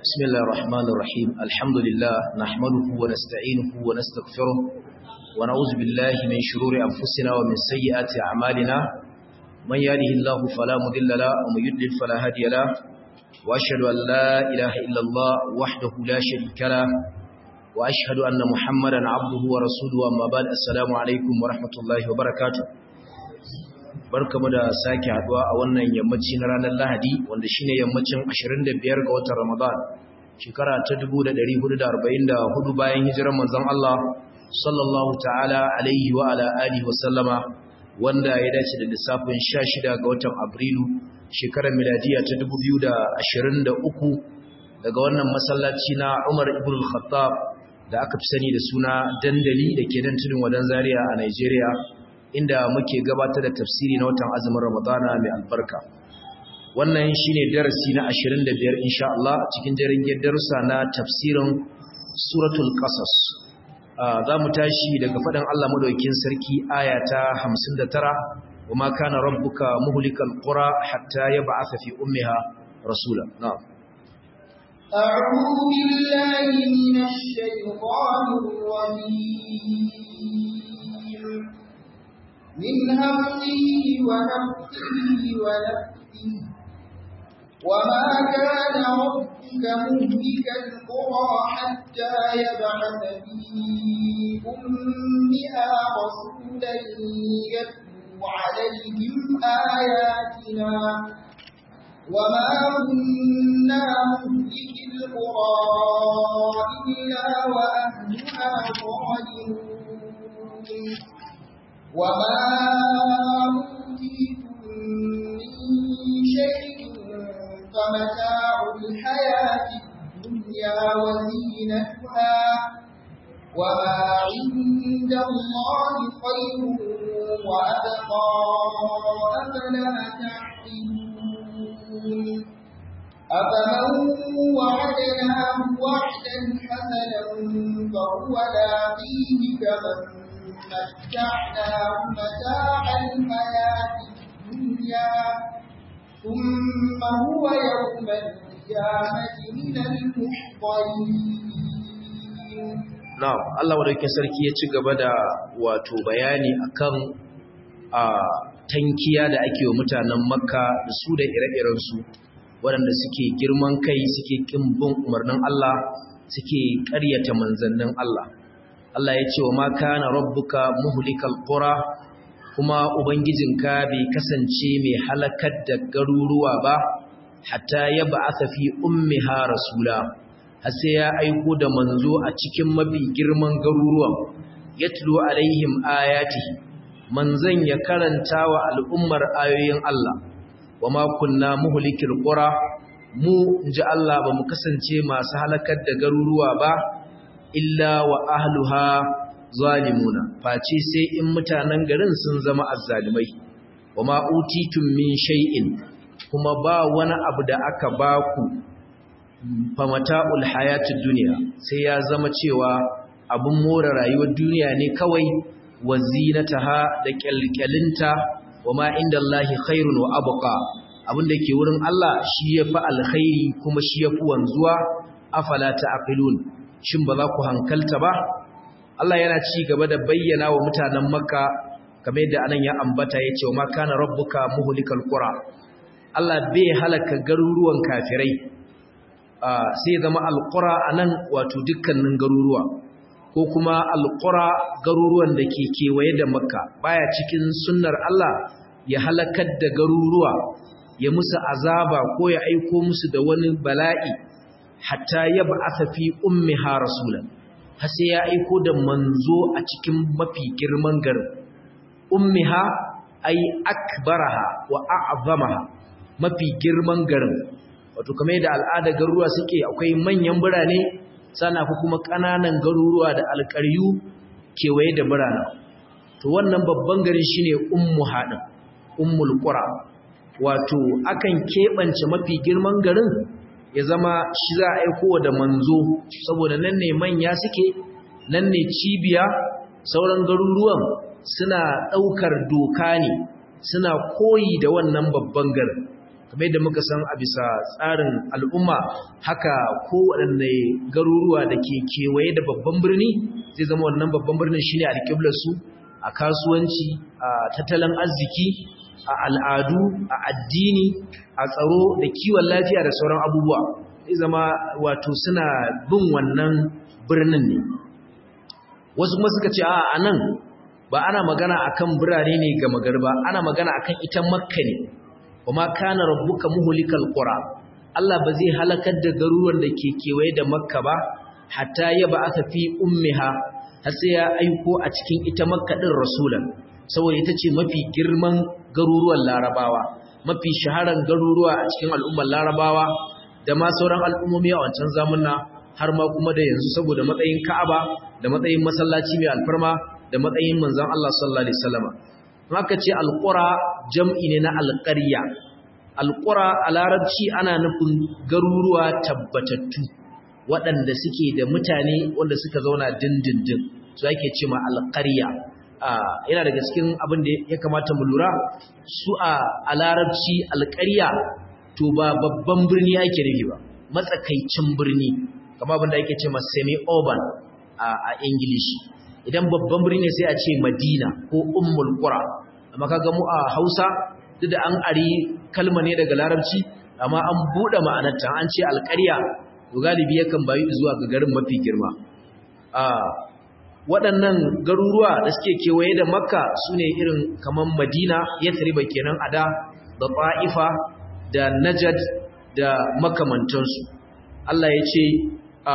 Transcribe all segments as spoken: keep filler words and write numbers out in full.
بسم الله الرحمن الرحيم الحمد لله نحمده ونستعينه ونستغفره ونعوذ بالله من شرور أنفسنا ومن سيئات أعمالنا من يهده الله فلا مضل له ومن يضلل فلا هادي له وأشهد أن لا إله إلا الله وحده لا شريك له وأشهد أن محمدا عبده ورسوله أما بعد السلام عليكم ورحمة الله وبركاته barkamu da sake haduwa a wannan yammaci na ranar Lahadi wanda shine yammacin ashirin da biyar ga watan Ramadan shekara ta dubu da ɗari hudu da arba'in da hudu bayan hijirar manzon Allah sallallahu ta'ala alaihi wa ala alihi wa sallama wanda ya dace da lissafin sha shida ga watan Abrilu shekarar miladiya ta dubu biyu da ashirin da uku daga wannan masallaci na Umar ibn al-Khattab da aka fi sani da suna dandali da ke nan tudun wadan Zaria a Nigeria inda muke gabatar da tafsiri na watan azumin Ramadana mai albarka. Wannan shine darasi na ashirin da biyar insha Allah cikin jerin darussa na tafsirin Suratul Qasas. Za mu tashi daga faɗin Allah madaukakin sarki aya ta hamsin da tara wa ma kana rabbuka muhlikal qura hatta yab'atha fi ummiha rasula. Na'am. أعوذ بالله من الشيطان الرجيم من همه ونفسه ونفسه وما كان ربك مهلك القرى حتى يبعث في أمها رسولا يتلو عليهم آياتنا وما كنا مهلك القرى إلا وأهلها ظالمون وما أوتيتم من شيء فمتاع الحياة الدنيا وزينتها وما عند الله خير وأبقى أفلا تعقلون أفمن وعدناه وعدا حسنا فهو لاقيه كمن متعناه متاع الحياة الدنيا ثم هو يوم القيامة من المحضرين. نعم الله wadaukakin sarki ya ci gaba da wato bayani akan a tankiya da ake wa mutanen Makka da su da ire-iren su waɗanda suke girman kai suke kin bin umarnin Allah suke ƙaryata manzannin Allah. Allah ya ce wa ma kana rabbuka muhlikal qura kuma ubangijinka bai kasance mai halakar da garuruwa ba hatta yab'atha fi ummiha rasula har sai ya aiko da manzo a cikin mafi girman garuruwan yatlu alaihim ayatihi manzon ya karanta wa al'ummar ayoyin Allah wama kunna muhlikil qura mu inji Allah ba mu kasance masu halakar da garuruwa ba illa wa ahluha zalimuna face sai in mutanen garin sun zama azzalimai wama utitum min shay'in kuma ba wani abu da aka baku famata'ul hayatid dunya sai ya zama cewa abun more rayuwar duniya ne kawai wazinataha da kyalkyalinta wama indallahi khairun wa abqa abin da ke wurin Allah shi yafi alkhairi kuma shi yafi wanzuwa afala ta'qilun shin ba za ku hankalta ba Allah yana ci gaba da bayyana wa mutanen Makka kamar yadda anan ya ambata yace wa ma kana rabbuka muhlikal qura Allah bai halaka garuruwan kafirai sai zama alqura anan wato dukkanin garuruwa ko kuma alqura garuruwan da ke kewaye da Makka baya cikin sunnar Allah ya halakar da garuruwa ya musu azaba ko ya aiko musu da wani bala'i hatta yab'atha fi ummiha rasulan har sai ya aiko da manzo a cikin mafi girman garin ummiha ay akbaraha wa a'zamaha mafi girman garin wato kamar da al'ada garuruwa suke akwai manyan birane sana ku kuma kananan garuruwa da alƙaryu kewaye da birane to wannan babban garin shine ummu hadin ummul qura wato akan kebance mafi girman garin ya zama shi za a aiko da manzo saboda nan ne manya suke nan ne cibiya sauran garuruwan suna daukar doka ne suna koyi da wannan babban garin kamar yadda muka san a bisa tsarin al'umma haka kowaɗanne garuruwa da ke kewaye da babban birni zai zama wannan babban birnin shine alƙiblarsu a kasuwanci, a tattalin arziki, a al'adu, a addini, a tsaro da kiwon lafiya da sauran abubuwa zai zama wato suna bin wannan birnin ne. Wasu kuma suka ce a nan ba ana magana akan birane ne ga magarba, ana magana akan ita Makka ne. Kuma kana rabbuka muhlikal qura, Allah ba zai halakar da garuruwan da ke kewaye da Makka ba hatta ya ba'atha fi ummiha, har sai ya aiko a cikin ita Makka din rasulan, saboda ita ce mafi girman garuruwan Larabawa, mafi shaharan garuruwa a cikin al'ummar Larabawa da ma sauran al'ummomi a wancan zamanna, har ma kuma da yanzu saboda matsayin Ka'aba da matsayin masallaci mai alfarma da matsayin manzon Allah sallallahu alaihi wasallam. Haka ce alqura jam'i ne na alqarya. Alqura a larabci ana nufin garuruwa tabbatattu waɗanda suke da mutane wanda suka zauna dindindin, su ake ce ma alqarya. Yana daga cikin abin da ya kamata mu lura, su a larabci alqarya to ba babban birni ake nufi ba, matsakaicin birni, kamar abin da ake ce ma semi-urban a Ingilishi. Idan babban birni sai a ce Madina ko Ummul Qura, amma kaga mu a Hausa duk da an ari kalma ne daga Larabci amma an bude ma'anarta, an ce alƙarya to galibi yakan bayu zuwa ga garin mafi girma. a waɗannan garuruwa da suke kewaye da Makka sune irin kaman Madina, Yathriba kenan a da, da Ta'ifa da Najd da makamantansu. Allah ya ce a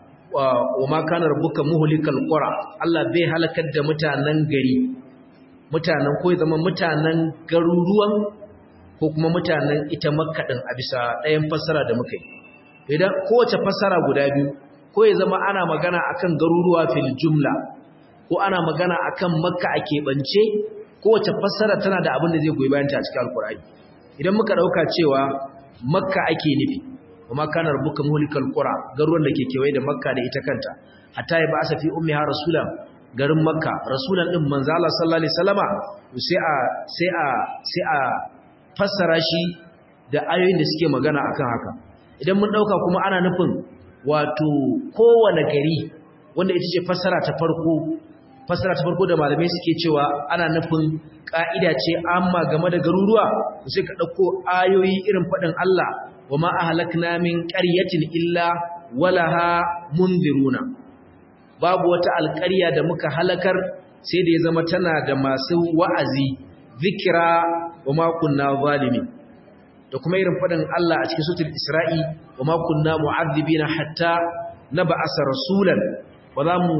wa ma kana rabbuka muhlikal qura, Allah bai halakar da mutanen gari, mutanen ko zama mutanen garuruwan ko kuma mutanen ita Makka din a bisa ɗayan fassara da muka yi. Idan kowace fassara guda biyu, ko ya zama ana magana akan garuruwa fil jumla ko ana magana akan Makka a keɓance, kowace fassara tana da abin da zai goyi bayan ta a cikin Alkur'ani. Idan muka dauka cewa Makka ake nufi, kuma kana rabbuka muhlikal qura, garuruwan da ke kewaye da Makka da ita kanta, hatta ya ba'asa fi ummiha rasulan, garin Makka rasulan din manzo Allah sallallahu alaihi wasallama, sai a sai a sai a fassara shi da ayoyin da suke magana akan haka. Idan mun dauka kuma ana nufin wato kowane gari, wanda ita ce fassara ta farko, fassara ta farko da malamai suke cewa ana nufin ka'ida ce amma game da garuruwa, sai ka dauko ayoyi irin fadin Allah wa ma ahlakna min qaryatin illa walaha mundiruna, babu wata alƙarya da muka halakar sai da ya zama tana da masu wa'azi, zikira wa ma kunna zalimin. Da kuma irin fadin Allah a cikin suratul Isra'i wa ma kunna mu'adhibina hatta nab'asa rasulan, ba za mu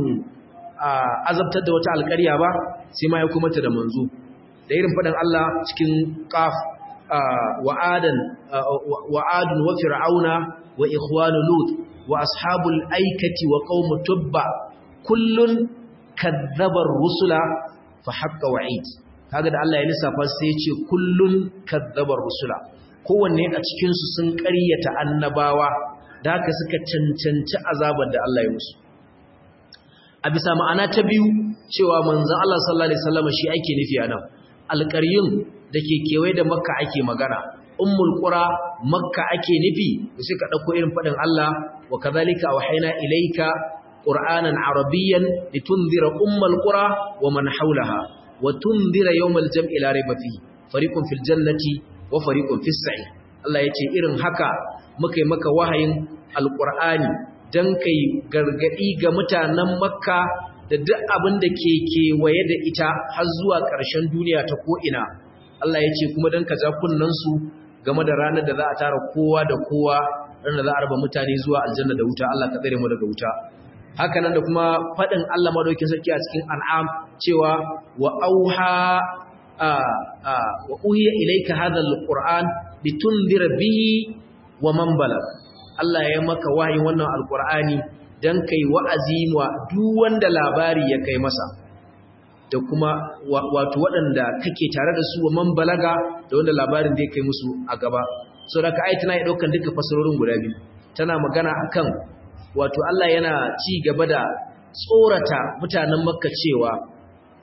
azabtar da wata alƙarya ba sai ma ya kuma ta da manzo. Da irin fadin Allah cikin Qaf wa adan wa adun wa fir'auna wa ikhwanu lut wa ashabul aikati wa qaum tubba kullun kadzdzaba ar-rusula fa haqqa wa'id. Kaga da Allah ya lissafa sai ya ce kullun kadzdzaba ar-rusula, kowanne a cikin su sun ƙaryata annabawa, da haka suka cancanci azabar da Allah ya musu. A bisa ma'ana ta biyu cewa manzon Allah sallallahu alaihi wasallam shi ake nufi anan, alƙaryun da ke kewaye da Makka ake magana, ummul qura Makka ake nufi, sai ka dauko irin fadin Allah wa kadhalika wahayna ilayka qur'anan arabiyyan litunzira ummul qura wa man hawlaha wa tunzira yawmal jam'i la rayba fihi fariqun fil jannati wa fariqun fis sa'ir. Allah yace irin haka muka yi maka wahayin alqur'ani dan kai gargadi ga mutanen Makka da duk abin da ke kewaye da ita har zuwa ƙarshen duniya ta ko'ina. Allah ya ce kuma don ka ja kunnansu game da ranar da za a tara kowa da kowa, ranar da za a raba mutane zuwa aljanna da wuta. Allah ka tsare mu daga wuta. Haka nan da kuma faɗin Allah madaukakin sarki a cikin An'am cewa wa auha wa uhiya ilayka hadha alquran litundira bihi wa man balag. Allah ya maka wahayin wannan alqur'ani dan kai wa'azi wa duk wanda labari ya kai masa, da kuma wato waɗanda kake tare da su wa man balaga, da wanda labarin zai kai musu a gaba. So da ka aitana ya ɗaukan duka fasarorin guda biyu, tana magana akan wato Allah yana ci gaba da tsorata mutanen Makka cewa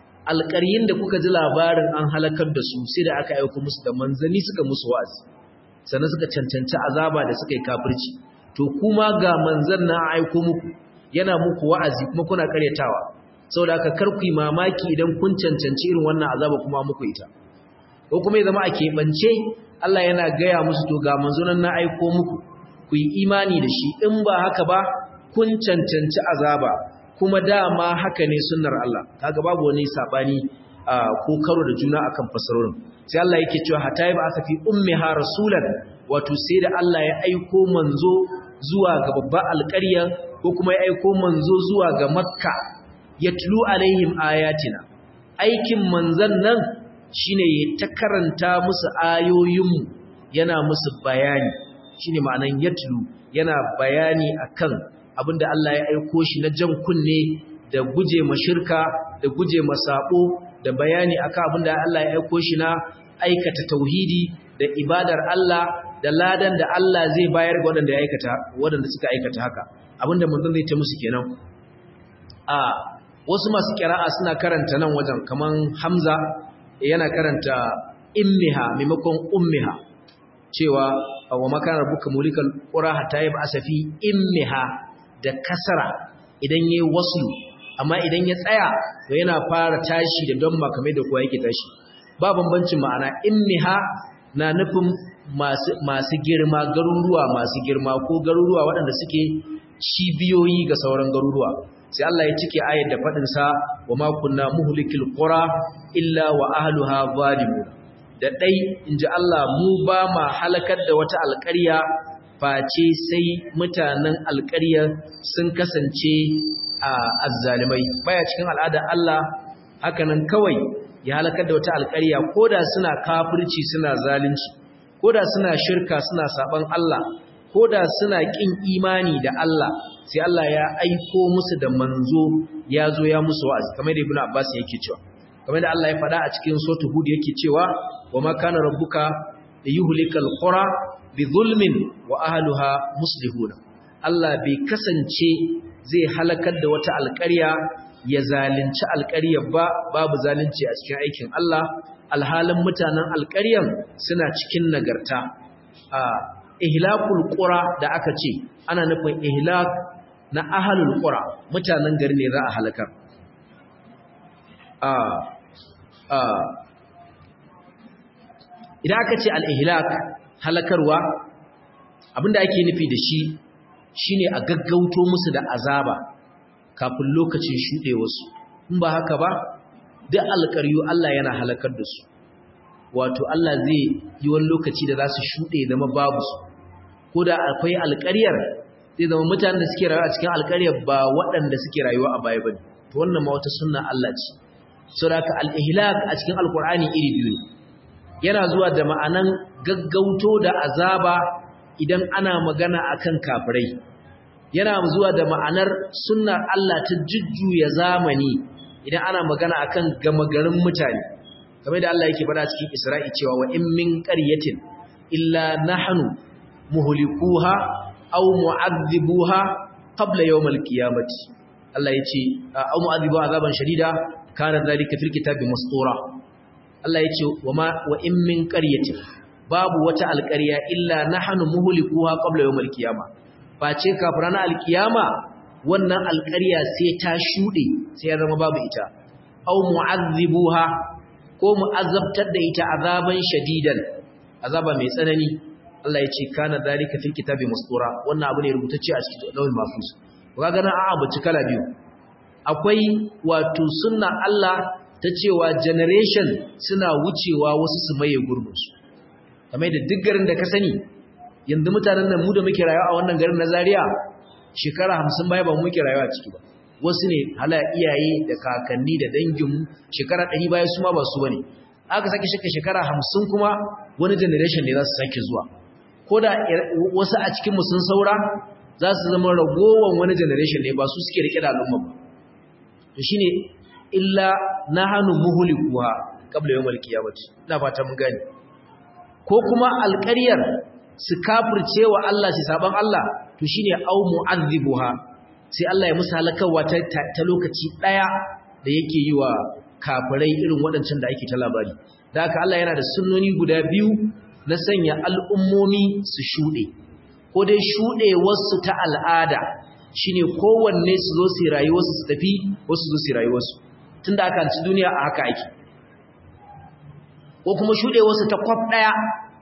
alƙaryin da kuka ji labarin an halakar da su sai da aka aika musu da manzanni suka musu wa'azi. sannan suka cancanci azaba da suka yi kafirci to kuma ga manzon na aiko muku yana muku wa'azi kuma kuna karyatawa saboda haka kar ku yi mamaki idan kun cancanci irin wannan azaba kuma muku ita ko kuma ya zama a keɓance Allah yana gaya musu to ga manzon na aiko muku ku yi imani da shi in ba haka ba kun cancanci azaba kuma dama haka ne sunnar Allah kaga babu wani sabani ko karo da juna akan fasarorin sai Allah yake cewa hatta ba aka fi ummiha rasulan wato sai da Allah ya aiko manzo zuwa ga babban alƙarya ko kuma ya aiko manzo zuwa ga Makka yatlu alaihim ayatina aikin manzon nan shine ya ta karanta musu ayoyinmu yana musu bayani shine ma'anan yatlu yana bayani akan abinda Allah ya aiko shi na jan kunne da guje ma shirka da guje ma sabo da bayani akan abinda Allah ya aiko shi na aikata tauhidi da ibadar Allah da ladan da Allah zai bayar ga waɗanda ya aikata waɗanda suka aikata haka abinda manzon zai ta musu kenan a wasu masu qira'a suna karanta nan wajen kaman Hamza yana karanta immiha maimakon ummiha cewa wa makana rabbuka mulikal qura hatta yab asafi immiha da kasara idan yayi waslu amma idan ya tsaya to yana fara tashi da don makamai da kowa yake tashi ba bambancin ma'ana immiha na nufin masu masu girma garuruwa masu girma ko garuruwa waɗanda suke cibiyoyi ga sauran garuruwa sai Allah ya cike ayar da fadin sa wa ma kunna muhlikil qura illa wa ahliha zalimun da dai inji Allah mu ba ma halakar da wata alƙarya face sai mutanen alƙarya sun kasance a azzalimai baya cikin al'adar Allah hakanan kawai ya halakar da wata alƙarya koda suna kafirci suna zalunci koda suna shirka suna saban Allah koda suna kin imani da Allah sai Allah ya aiko musu da manzo ya zo ya musu wa'azi kamar da Ibn Abbas yake cewa kamar da Allah ya faɗa a cikin suratul Hud yake cewa wa ma kana rabbuka yuhlikal qura bi zulmin wa ahliha muslihuna Allah bai kasance zai halakar da wata alƙarya ya zalunci alƙaryar ba babu zalunci a cikin aikin Allah alhalin mutanen alƙaryan suna cikin nagarta a ihlakul qura da aka ce ana nufin ihlak na ahlul qura mutanen gari ne za a halakar a a idan aka ce al-ihlak halakarwa abinda ake nufi da shi shine a gaggauto musu da azaba kafin lokacin shuɗe wasu in ba haka ba duk alƙaryu Allah yana halakar da su wato Allah zai yi wani lokaci da za su shuɗe zama babu su ko da akwai alƙaryar zai zama mutanen da suke rayuwa a cikin alƙaryar ba waɗanda suke rayuwa a baya bane to wannan ma wata sunna Allah ce saboda al-ihlak a cikin alƙur'ani iri biyu yana zuwa da ma'anan gaggauto da azaba idan ana magana akan kafirai yana zuwa da ma'anar sunnar Allah ta jujjuya zamani idan ana magana akan gama garin mutane kamar da Allah yake faɗa cikin Isra'i cewa wa in min qaryatin illa nahnu muhlikuha aw mu'adhibuha qabla yawm al-qiyamati Allah yace aw mu'adhibuha azaban shadida kana dhalika fil kitabi mastura Allah yace wa ma wa in min qaryatin babu wata alƙarya illa nahnu muhlikuha qabla yawm al-qiyamah face kafin ranar alkiyama wannan alƙarya sai ta shuɗe sai ya zama babu ita au mu'azzibuha ko mu'azzabtar da ita azaban shadidan azaba mai tsanani Allah ya ce kana zalika fil kitabi mastura wannan abu ne rubutacce a cikin lawhul mahfuz kaga nan a'a bace kala biyu akwai wato sunna Allah ta cewa generation suna wucewa wasu su maye gurbin su kamar da duk garin da ka sani yanzu mutanen nan mu da muke rayuwa a wannan garin na Zaria shekara hamsin baya ba mu muke rayuwa a ciki ba wasu ne hala iyaye da kakanni da dangin shekara ɗari baya su ma ba su bane aka sake shaka shekara hamsin kuma wani generation ne za su sake zuwa ko da wasu a cikin mu sun saura za su zama ragowan wani generation ne ba su suke rike da al'umma ba to shine illa nahanu muhlikuha qabla yawmal qiyamati ina fata mun gane ko kuma alƙaryar su kafirce wa Allah su saban Allah to shine au mu'azzibuha sai Allah ya musu halakawa ta, ta lokaci daya da yake yi wa kafirai irin waɗancan da ake ta labari da haka Allah yana da sunnoni guda biyu na sanya al'ummomi su shuɗe ko dai shuɗewarsu ta al'ada shine kowanne su zo su rayuwarsu su tafi wasu zo su rayuwarsu tunda aka ci duniya a haka ake ko kuma shuɗewarsu ta kwaf ɗaya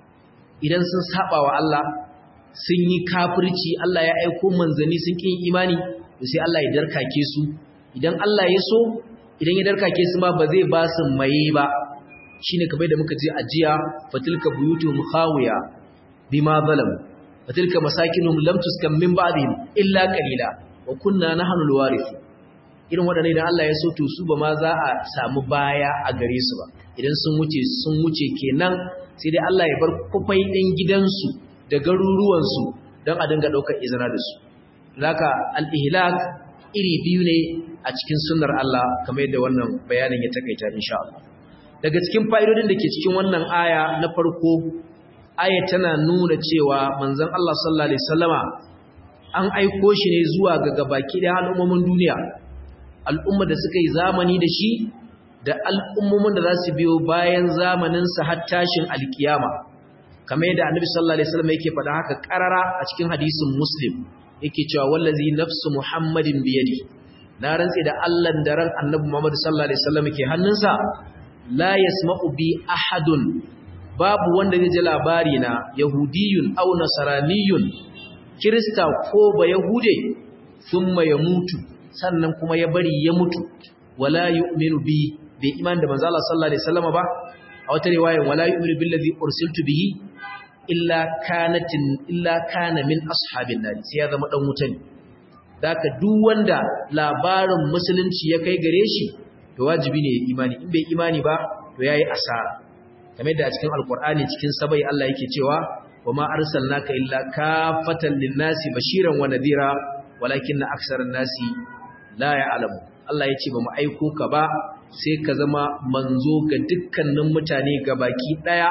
idan sun saba wa Allah sun yi kafirci Allah ya aiko manzanni sun kin imani sai Allah ya darkake su idan Allah ya so idan ya darkake su ma ba zai ba su maye ba shine kamar da muka ji ajiya fatilka buyutuhum khawiya bima zalam fatilka masakinuhum lam tuskan min ba'dihim illa qalila wa kunna nahnu alwarith irin wadannan idan Allah ya so to su ba ma za a samu baya a gare su ba idan sun wuce sun wuce kenan sai dai Allah ya bar kufai din gidansu da garuruwan su dan a dinga daukar izina da su laka al-ihlak iri biyu ne a cikin sunnar Allah kamar yadda wannan bayanin ya takaita insha Allah daga cikin fa'idodin da ke cikin wannan aya na farko aya tana nuna cewa manzon Allah sallallahu alaihi wasallama an aiko shi ne zuwa ga gabaki da al'ummomin duniya al'umma da suka yi zamani da shi da al'ummomin da za su biyo bayan zamanin sa har tashin alkiyama kamar yadda annabi sallallahu alaihi wasallam yake faɗa haka karara a cikin hadisin muslim yake cewa wallazi nafsu muhammadin biyadi na rantsi da Allah da ran annabi Muhammad sallallahu alaihi wasallam ke hannunsa la yasma'u bi ahadun babu wanda zai ji labari na yahudiyun aw nasraniyun kirista ko ba yahude thumma yamutu sannan kuma ya bari ya mutu wala yu'minu bi bi iman da manzo Allah sallallahu alaihi wasallam ba a wata riwaya wala yu'minu billazi ursiltu bihi illa kanatin illa kana min ashabin nar sai ya zama dan wuta ne daka duk wanda labarin musulunci ya kai gare shi to wajibi ne ya imani in bai imani ba to yayi asara kamar da a cikin alqur'ani cikin sabai Allah yake cewa wama arsalnaka illa kafatan lin-nasi bashiran wa nadhira walakinna aktharan nasi la ya'lamu Allah yace ba mu aiko ka ba sai ka zama manzo ga dukkanin mutane gabaki daya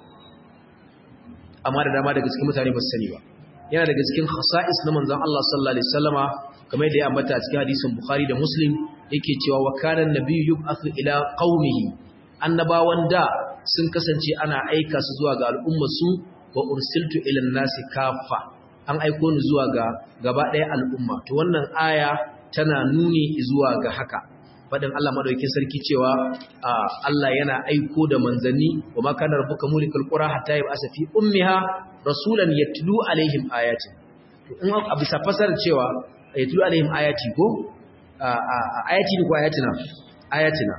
amma da dama daga cikin mutane ba su sani ba yana daga cikin khasa'is na manzon Allah sallallahu alaihi wasallama kamar da ya ambata a cikin hadisin Bukhari da Muslim yake cewa wa kana nabiyyu yub'athu ila qaumihi annabawan da sun kasance ana aika su zuwa ga al'ummar su wa ursiltu ila an-nasi kaffa an aiko ni zuwa ga gaba ɗaya al'umma to wannan aya tana nuni zuwa ga haka fadin Allah madaukakin sarki cewa Allah yana aiko da manzanni wa ma kana rabbuka mulikal qura hatta yab'asa fi ummiha rasulan yatlu alaihim ayati to in a bisa fasar cewa yatlu alaihim ayati ko ayati ko ayatina ayatina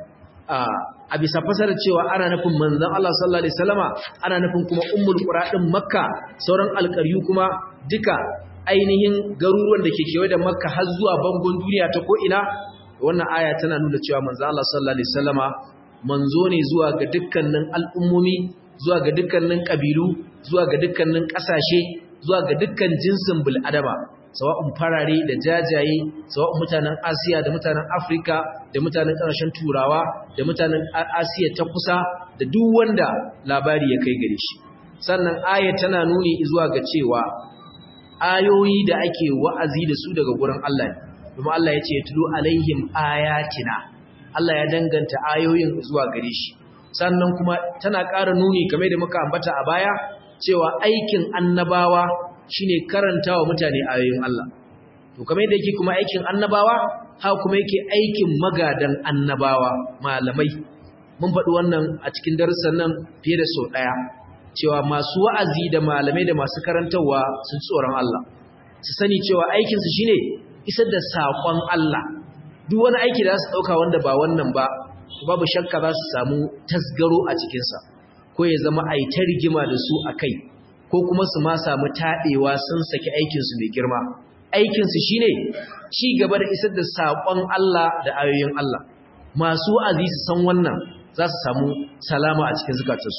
a bisa fasar cewa ana nufin manzon Allah sallallahu alaihi wasallama ana nufin kuma ummul qura din makka sauran alƙaryu kuma duka ainihin garuruwan da ke kewaye da makka har zuwa bangon duniya ta ko ina wannan aya tana nuna cewa manzo Allah sallallahu alaihi wasallama manzo ne zuwa ga dukkanin al'ummomi zuwa ga dukkanin kabilu zuwa ga dukkanin kasashe zuwa ga dukkan jinsin bil adama sawa'un farare da jajaye sawa'un mutanen Asiya da mutanen Afrika da mutanen ƙasashen Turawa da mutanen Asiya ta kusa da duk wanda labari ya kai gare shi sannan aya tana nuni zuwa ga cewa ayoyi da ake wa'azi da su daga gurin Allah ne kuma Allah ya ce tulu alaihim ayatina Allah ya danganta ayoyin zuwa gare shi sannan kuma tana ƙara nuni kamar da muka ambata a baya cewa aikin annabawa shine karantawa mutane ayoyin Allah to kamar yadda yake kuma aikin annabawa ha kuma yake aikin magadan annabawa malamai mun faɗi wannan a cikin darussan nan fiye da sau ɗaya cewa masu wa'azi da malamai da masu karantawa sun tsoron Allah su sani cewa aikinsu shine isar da saƙon Allah duk wani aiki da su ɗauka wanda ba wannan ba babu shakka za su samu tasgaro a cikinsa ko ya zama a yi ta rigima da su a kai ko kuma su ma samu taɗewa sun saki aikinsu mai girma aikinsu shi ne ci gaba da isar da saƙon Allah da ayoyin Allah masu wa'azi su san wannan za su samu salama a cikin zukatarsu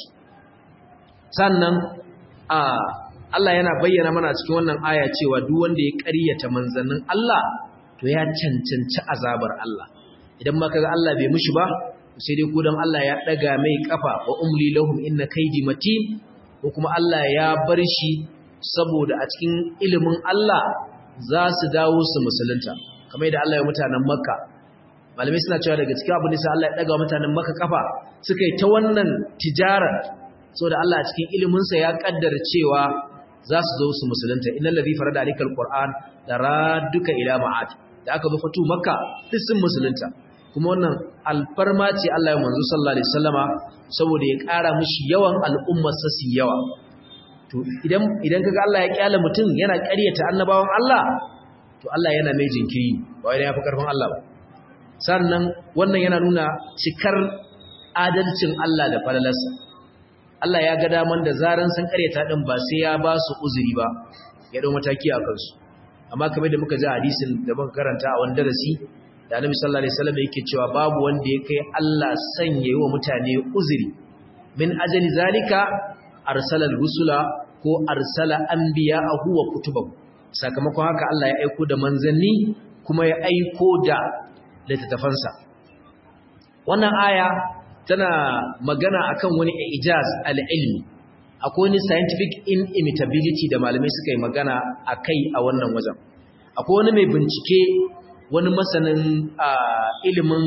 sannan a Allah yana bayyana mana cikin wannan aya cewa duk wanda ya ƙaryata manzannin Allah to ya cancanci azabar Allah idan ma kaga Allah bai mushi ba sai dai ko dan Allah ya daga mai kafa wa umli lahum inna kaydi matin ko kuma Allah ya bar shi saboda a cikin ilimin Allah za su dawo su musulunta kamar yadda Allah ya mutanen Makka malamai suna cewa daga cikin abin da sai Allah ya daga mutanen Makka kafa suka yi ta wannan tijara saboda Allah a cikin ilimin sa ya kaddara cewa za su zo su musulunta innal ladhi farada alikal qur'an daraduka ila ma'ad da aka zo fatu makka duk sun musulunta kuma wannan alfarma ce Allah ya manzo sallallahu alaihi wasallama saboda ya ƙara mishi yawan al'ummar sa su yawa to idan idan kaga Allah ya kyale mutum yana ƙaryata annabawan Allah to Allah yana mai jinkiri ba wai ya fi karfin Allah ba sannan wannan yana nuna cikar adalcin Allah da falalarsa Allah ya ga daman da zaran san ƙaryata din ba sai ya ba su uzuri ba ya dau mataki a kansu amma kamar da muka ji hadisin da muka karanta a wannan darasi da Annabi sallallahu alaihi wasallam yake cewa babu wanda ya kai Allah sanye wa mutane uzuri min ajali zalika arsalal rusula ko arsala anbiya'ahu wa kutubahu sakamakon haka Allah ya aiko da manzanni kuma ya aiko da littattafansa wannan aya tana magana akan wani ijaz al-ilmi akwai wani scientific inimitability da malamai suka yi magana akai a wannan wajen akwai wani mai bincike wani masanin ilimin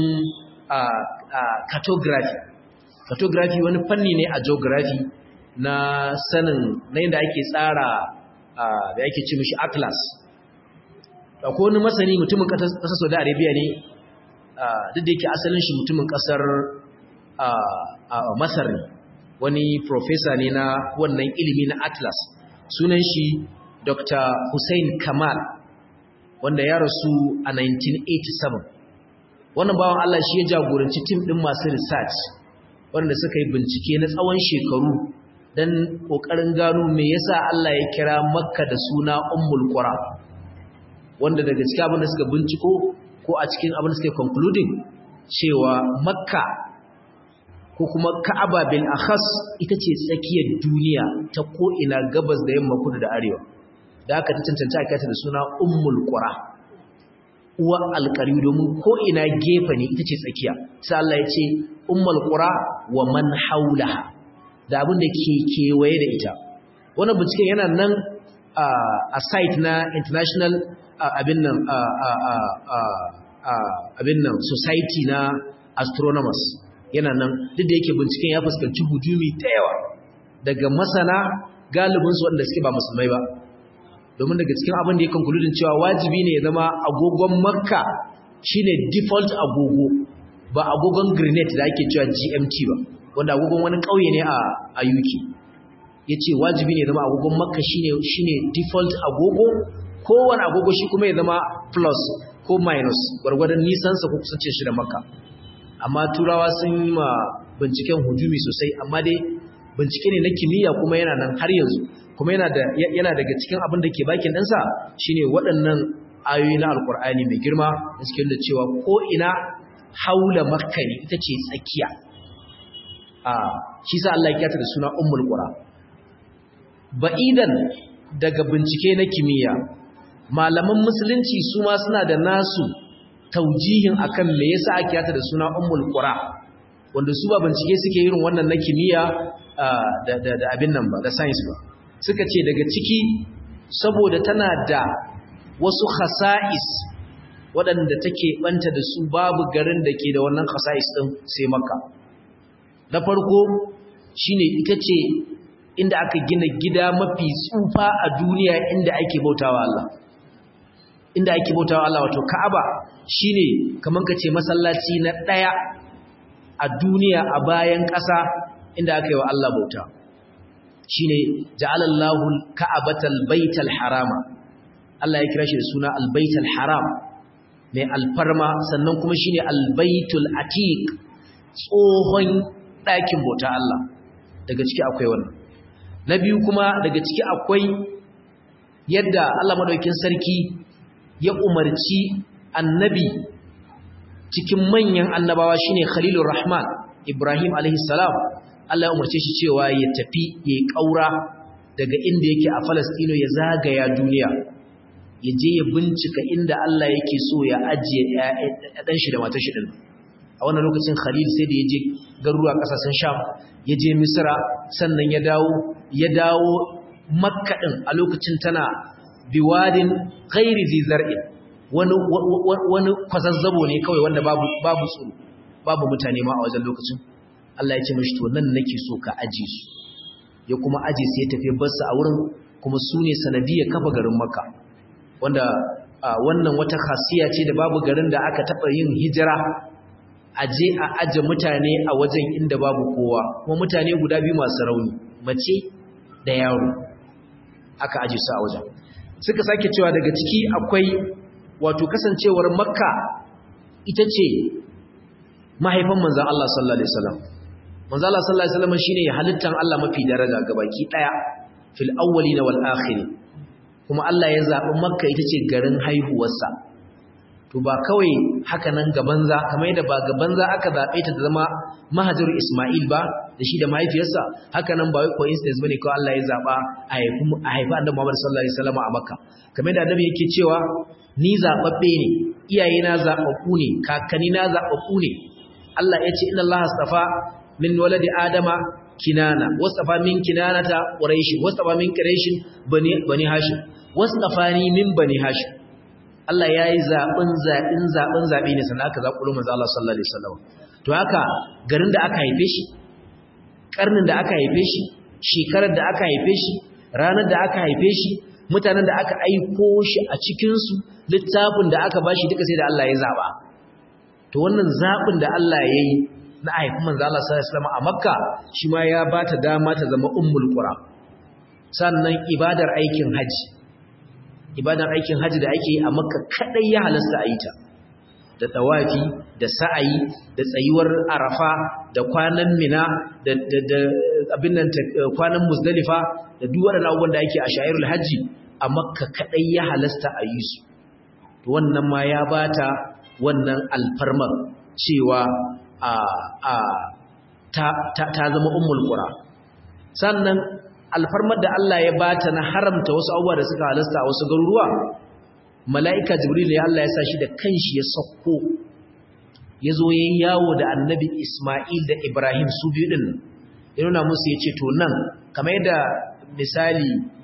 cartography cartography wani fanni ne a geography na sanin na yadda ake tsara da ake ce mishi atlas akwai wani masani mutumin ƙasar Saudi Arabia ne duk da yake asalin shi mutumin ƙasar Masar ne wani professor ne na wannan ilimi na atlas sunan shi Doctor Hussein Kamal wanda ya rasu a nineteen eighty-seven wannan bawan Allah shi ya jagoranci team din masu research wanda suka yi bincike na tsawon shekaru dan kokarin gano me yasa Allah ya kira Makka da suna Ummul Qura wanda daga cikin abin da suka binciko ko a cikin abin da suka concluding cewa Makka ko kuma Ka'aba bil akhas ita ce tsakiyar duniya ta ko ina gabas da yamma kudu da arewa da aka ta cancanta aka ta da suna Ummul Qura uwa alqari domin ko ina gefe ne ita ce tsakiya sai Allah ya ce Ummul Qura wa man haulaha da abin da ke kewaye da ita wannan binciken yana nan a site na international abin nan abin nan society na astronomers yana nan duk da yake binciken ya fuskanci hujumi da yawa daga masana galibinsu wanda suke ba musulmai ba domin daga cikin abin da ya concluding cewa wajibi ne ya zama agogon Makka shine default agogo ba agogon Greenwich da ake cewa G M T ba wanda agogon wani kauye ne a a U K yace wajibi ne ya zama agogon Makka shine shine default agogo kowane agogo shi kuma ya zama plus ko minus gwargwadon nisan sa ko kusance shi da Makka amma turawa sun yi ma binciken hujumi sosai amma dai bincike ne na kimiyya kuma yana nan har yanzu kuma yana da yana daga cikin abin da ke bakin ɗansa shine waɗannan ayoyi na alkur'ani mai girma da suke nuna cewa ko ina haula makka ne ita ce tsakiya a shi sa Allah ya kiyata da suna ummul qura ba'idan daga bincike na kimiyya malaman musulunci su ma suna da nasu taujihin akan me yasa ake kiyata da suna ummul qura wanda su ba bincike suke irin wannan na kimiyya da da da abin nan ba da science ba suka ce daga ciki saboda tana da wasu khasa'is waɗanda take banta da su babu garin da ke da wannan khasa'is din sai Makka na farko shine ita ce inda aka gina gida mafi tsufa a duniya inda ake bautawa Allah inda ake bautawa Allah wato Ka'aba shine kaman kace masallaci na daya a duniya a bayan ƙasa inda aka yi wa Allah bauta shine ja'alallahu ka'abatal baital harama Allah ya kira shi da suna albaitul haram mai alfarma sannan kuma shine albaitul atiq tsohon ɗakin bauta Allah daga ciki akwai wannan na biyu kuma daga ciki akwai yadda Allah madaukakin sarki ya umarci annabi cikin manyan annabawa shine Khalilur Rahman Ibrahim alaihi salam Allah ya umarce shi cewa ya tafi ya kaura daga inda yake a Falastino ya zagaya duniya ya je ya bincika inda Allah yake so ya ajiye ɗan shi da matar shi din a wannan lokacin Khalil sai da ya je garuruwa kasashen Sham ya je Misra sannan ya dawo ya dawo Makka din a lokacin tana biwadin ghairi zi zar'in wani wani kwazazzabo ne kawai wanda babu babu tsoro babu mutane ma a wajen lokacin Allah ya ce mishi to nan nake so ka aje su ya kuma aje sai ya tafi barsa a wurin kuma su ne sanadiyar kafa garin Makka wanda wannan wata khasiya ce da babu garin da aka taɓa yin hijira aje a aje mutane a wajen inda babu kowa kuma mutane guda biyu masu rauni mace da yaro aka aje su a wajen suka sake cewa daga ciki akwai wato kasancewar Makka ita ce mahaifan manzon Allah sallallahu alaihi wasallam manzon Allah sallallahu alaihi wasallam shine halittan Allah mafi daraja gabaki daya fil awwalin wal akhirin kuma Allah ya zabi Makka ita ce garin haihuwarsa to ba kawai haka nan gabanza kamar yadda ba gabanza aka zabe ta da zama mahajar Isma'il ba da shi da mahaifiyarsa haka nan ba wai coincidence bane ko Allah ya zaba a haifi a haifi Annabi Muhammad sallallahu alaihi wasallam a Makka kamar yadda Annabi yake cewa ni zababbe ne iyayena zababbu ne kakannina zababbu ne Allah ya ce inna Allah astafa min waladi adama kinana wastafa min kinanata quraish wastafa min quraish bani bani hashim wastafani min bani hashim Allah yayi zabin zabin zabin zabi ne sannan aka zakuro manzo Allah sallallahu alaihi wasallam to haka garin da aka haife shi karnin da aka haife shi shekarar da aka haife shi ranar da aka haife shi mutanen da aka aiko shi a cikin su littafin da aka bashi duka sai da Allah ya zaba to wannan zabin da Allah yayi na haifi manzo Allah sallallahu alaihi wasallam a Makka shi ma ya bata dama ta zama ummul qura sannan ibadar aikin haji ibadar aikin haji da ake yi a Makka kadai ya halasta a yi ta da tawafi da sa'ayi da tsayuwar Arafa da kwanan Mina da da abin nan kwanan Muzdalifa da duk waɗannan abubuwan da ake a sha'irul haji a Makka kadai ya halasta a yi su to wannan ma ya bata wannan alfarmar cewa a a ta ta zama ummul qura sannan alfarmar da Allah ya bata na haramta wasu abubuwa da suka halasta a wasu garuruwa mala'ika jibril ya Allah ya sa shi da kanshi ya sauko ya zo yayin yawo da annabi Isma'il da Ibrahim su biyu din ya nuna musu ya ce to nan kamar yadda misali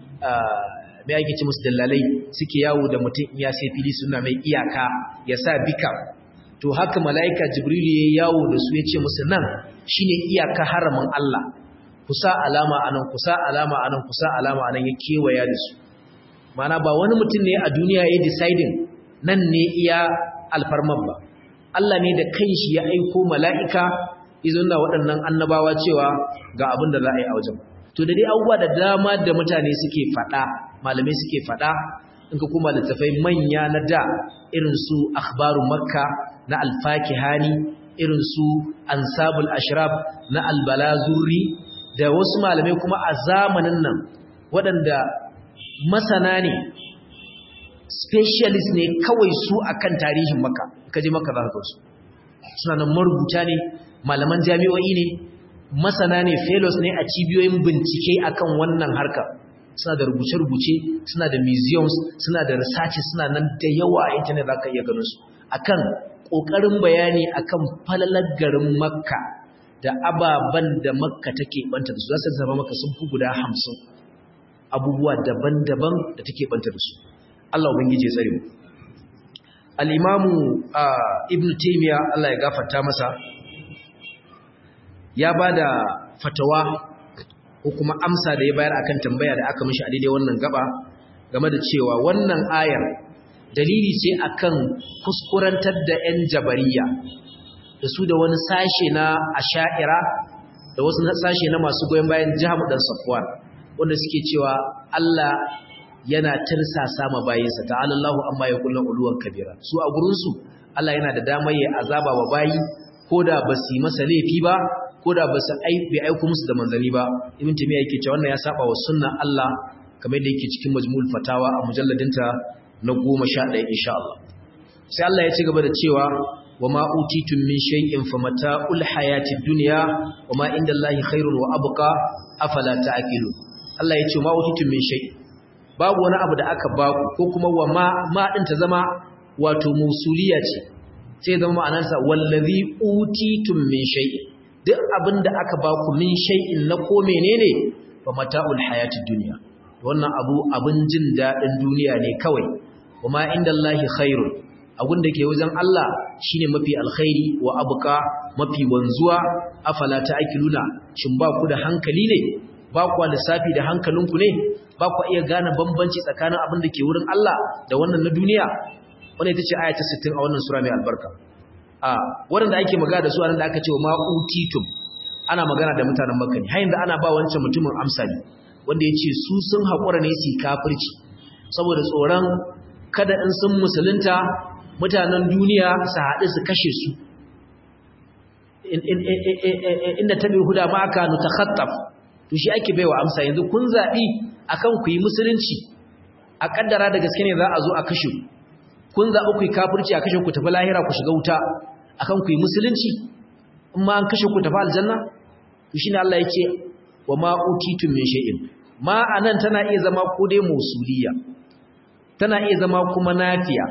mai ake ce musu dallalai suke yawo da mutum ya sai fili suna mai iyaka ya sa bika to haka mala'ika jibril ya yawo da su ya ce musu nan shine iyaka haramin Allah kusa alama anan kusa alama anan kusa alama anan ya kewaya da su mana ba wani mutum ne a duniya ya deciding nan ne iya alfarman ba Allah ne da kanshi ya aiko mala'ika izin da waɗannan annabawa cewa ga abin da za a yi a wajen to da dai abubuwa da dama da mutane suke faɗa malamai suke faɗa in ka kuma littafai manya na da irin su akhbaru makka na alfakihani irin su ansabul ashraf na albalazuri da wasu malamai kuma a zamanin nan waɗanda masana ne specialist ne kawai su akan tarihin Makka kaje Makka za ka su suna nan marubuta ne malaman jami'o'i ne masana ne fellows ne a cibiyoyin bincike akan wannan harka suna da rubuce-rubuce suna da museums suna da research suna nan da yawa a internet zaka iya ganin su akan kokarin bayani akan falalar garin Makka da ababan da Makka take banta da su za su zama maka sun fi guda hamsin abubuwa daban-daban da take banta da su Allah ubangije ya tsare mu al-Imam Ibn Taymiyyah Allah ya gafarta masa ya bada fatawa ko kuma amsa da ya bayar akan tambaya da aka mishi a daidai wannan gaba game da cewa wannan ayar dalili ce akan kuskurantar da 'yan jabariya da su da wani sashe na asha'ira da wasu sashe na masu goyon bayan Jahm dan Safwan wanda suke cewa Allah yana tirsasa ma bayinsa ta'ala Allahu amma yaqulu uluwan kabira su a gurin su Allah yana da damar ya azaba wa bayi koda basu yi masa laifi ba koda basu aibe aiko musu da manzani ba Ibn Taymiyyah yake cewa wannan ya saba wa sunnar Allah kamar da yake cikin Majmu'ul Fatawa a mujalladinta na goma sha ɗaya insha Allah sai Allah ya ci gaba da cewa wama utitum min shay'in famata'ul hayatid dunya wama indallahi khairun wa abqa afala ta'qilun Allah ya ce ma utitum min shay'in babu wani abu da aka baku ko kuma wama ma din ta zama wato musuliya ce sai zama ma'anarsa wallazi utitum min shay'in duk abinda aka baku min shay'in na ko menene famata'ul hayatid dunya wannan abu abin jin dadin duniya ne kawai wama indallahi khairun abun da ke wajen Allah shine mafi alkhairi wa abqa mafi wanzuwa afala ta'qiluna shin ba ku da hankali ne ba ku lissafi da hankalinku ne ba ku iya gane bambanci tsakanin abin da ke wurin Allah da wannan na duniya wannan ita ce aya ta sittin a wannan sura mai albarka a wanda ake magana da su anan da aka ce wa ma utitum ana magana da mutanen Makka ne har yanzu ana ba wancan mutumin amsa ne wanda yace su sun hakura ne su kafirci saboda tsoron kada in sun musulunta mutanen duniya su haɗu su kashe su inda tabi huda ma aka nutakhattaf to shi ake baiwa amsa yanzu kun zabi akan ku yi musulunci a kaddara da gaske ne za a zo a kashe ku kun zabi ku yi kafirci a kashe ku tafi lahira ku shiga wuta akan ku yi musulunci in ma an kashe ku tafi aljanna to shine Allah yake wa ma utitum min shay'in ma anan tana iya zama ko dai mausuliya tana iya zama kuma nafiya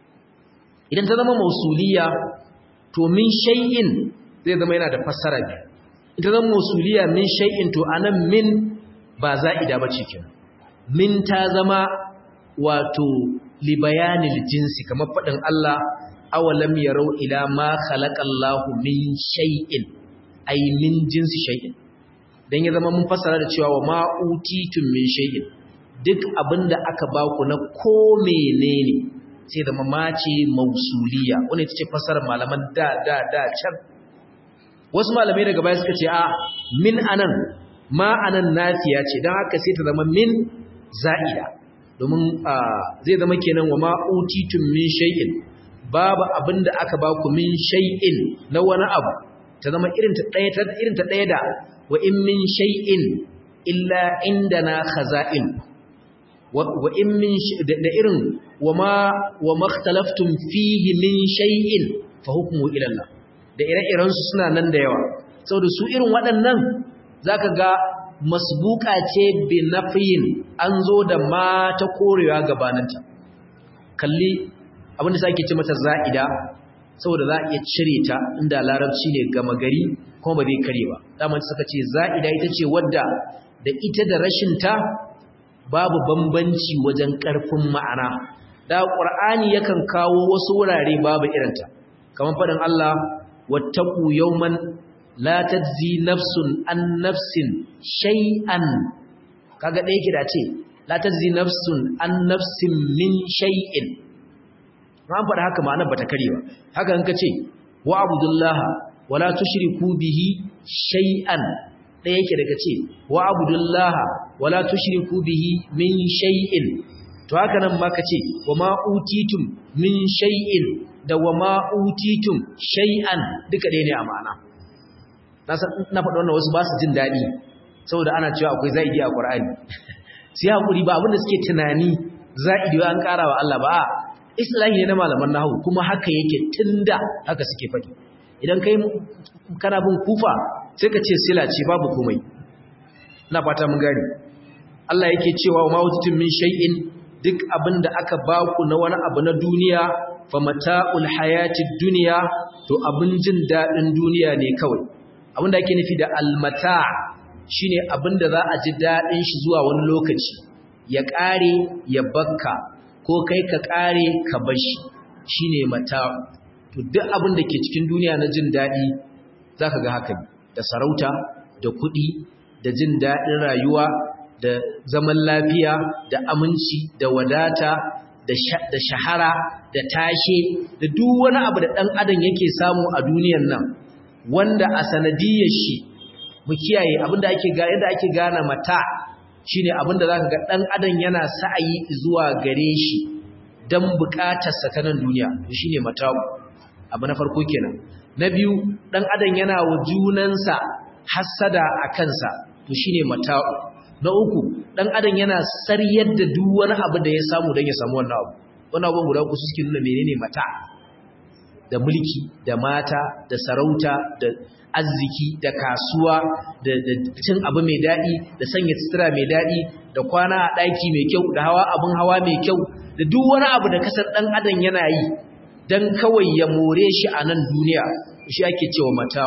idan ta zama mausuliya to min shay'in zai zama yana da fassara ne ita zama mausuliya min shay'in to anan min ba za'ida bace kenan min ta zama wato li bayanil jinsi kamar fadin Allah awalam yarau ila ma khalaqallahu min shay'in ay min jinsi shay'in dan ya zama mun fassara da cewa wa ma utitum min shay'in duk abinda aka ba ku na ko menene sai zama mace mausuliya wannan ita ce fassarar malaman da da da can wasu malamai daga baya suka ce a min anan ma anan nafiya ce dan haka sai ta zama min za'ida domin zai zama kenan wa ma utitum min shay'in babu abinda aka ba ku min shay'in na wani abu ta zama irin ta daya ta irin ta daya da wa in min shay'in illa indana khaza'in wa in min da irin wa ma wa makhtalaftum fihi min shay'in fa hukmu ila Allah da ire-iren su suna nan da yawa saboda su irin waɗannan zaka ga masbuka ce bi nafiyin an zo da ma ta korewa gabaninta kalli abinda sai ake ce mata za'ida saboda za a iya cire ta inda larabci ne gama gari kuma ba zai kare ba daman suka ce za'ida ita ce wadda da ita da rashin ta babu bambanci wajen karfin ma'ana da qur'ani yakan kawo wasu wurare babu irinta kamar fadin Allah wattaqu yawman la tajzi nafsun an nafsin shay'an kaga da yake da ce la tajzi nafsun an nafsin min shay'in ran fada haka ma'anar bata kare ba haka in kace wa abudullaha wala tushriku bihi shay'an da yake daga ce wa abudullaha wala tushriku bihi min shay'in to haka nan ma kace wa ma utitum min shay'in da wa ma utitum shay'an duka dai ne a ma'ana na san na faɗa wannan wasu ba su jin dadi saboda ana cewa akwai zaidi a Qur'ani sai hakuri ba abinda suke tunani zaidi wa an ƙara wa Allah ba islahi ne na malaman nahwu kuma haka yake tunda haka suke faɗi idan kai kana bin kufa sai ka ce sila ce babu komai ina fata mun gani Allah yake cewa ma wutitum min shay'in duk abinda aka baku na wani abu na duniya fa mata'ul hayatid dunya to abin jin dadin duniya ne kawai abinda ake nufi da almata' shine abinda za a ji dadin shi zuwa wani lokaci ya kare ya bakka ko kai ka kare ka bashi shine mata' to duk abin da ke cikin duniya na jin dadi zaka ga haka da sarauta da kuɗi da jin dadin rayuwa da zaman lafiya da aminci da wadata da shahara da tashe da duk wani abu da dan adam yake samu a duniyar nan wanda a sanadiyar shi mu kiyaye abinda ake ga yadda ake gane mata shine abinda zaka ga dan adam yana sa'ayi zuwa gare shi dan bukatar sa ta nan duniya shine mata abu na farko kenan na biyu dan adam yana wa junansa hasada a kansa to shine mata na uku dan adam yana sariyar da duk wani abu da ya samu dan ya samu wannan abu wannan abun guda uku suke nuna menene mata da mulki da mata da sarauta da arziki da kasuwa da cin abu mai dadi da sanya sutura mai dadi da kwana a daki mai kyau da hawa abun hawa mai kyau da duk wani abu da kasar dan adam yana yi dan kawai ya more shi a nan duniya shi ake cewa mata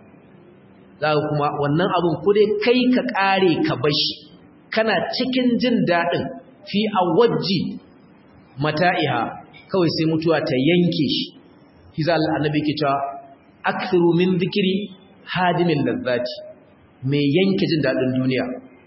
za kuma wannan abun ko dai kai ka kare ka bashi kana cikin jin dadin fi awajji mata'iha kawai sai mutuwa ta yanke shi kiza annabi ke cewa aktharu min dhikri hadimin ladzati mai yanke jin dadin duniya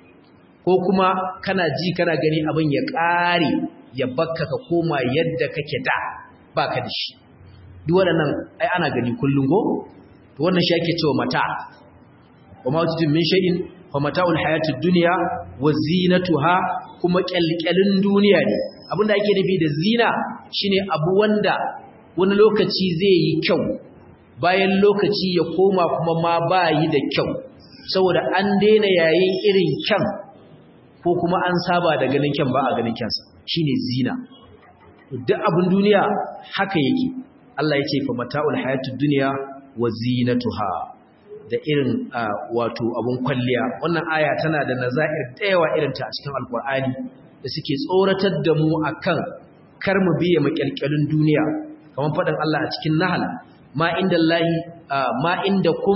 ko kuma kana ji kana gani abin ya ƙare ya bakka ka koma yadda kake da baka da shi duk waɗannan ai ana gani kullun go to wannan shi ake cewa mata wa ma wajidin min shay'in fa mata'ul hayatid dunya wa zinatuha kuma kyalkyalin duniya ne abinda ake nufi da zina shine abu wanda wani lokaci zai yi kyau bayan lokaci ya koma kuma ma ba yi da kyau saboda an daina yayin irin kyan ko kuma an saba da ganin kyan ba a ganin kyansa shine zina duk abin duniya haka yake Allah ya ce fa mata'ul hayatud dunya wa zinatuha da irin wato abun kwalliya wannan aya tana da nazair dayawa irin ta a cikin alqur'ani da suke tsoratar da mu akan kar mu biye makalkalin duniya kamar fadan Allah a cikin nahl ma indallahi ma indakum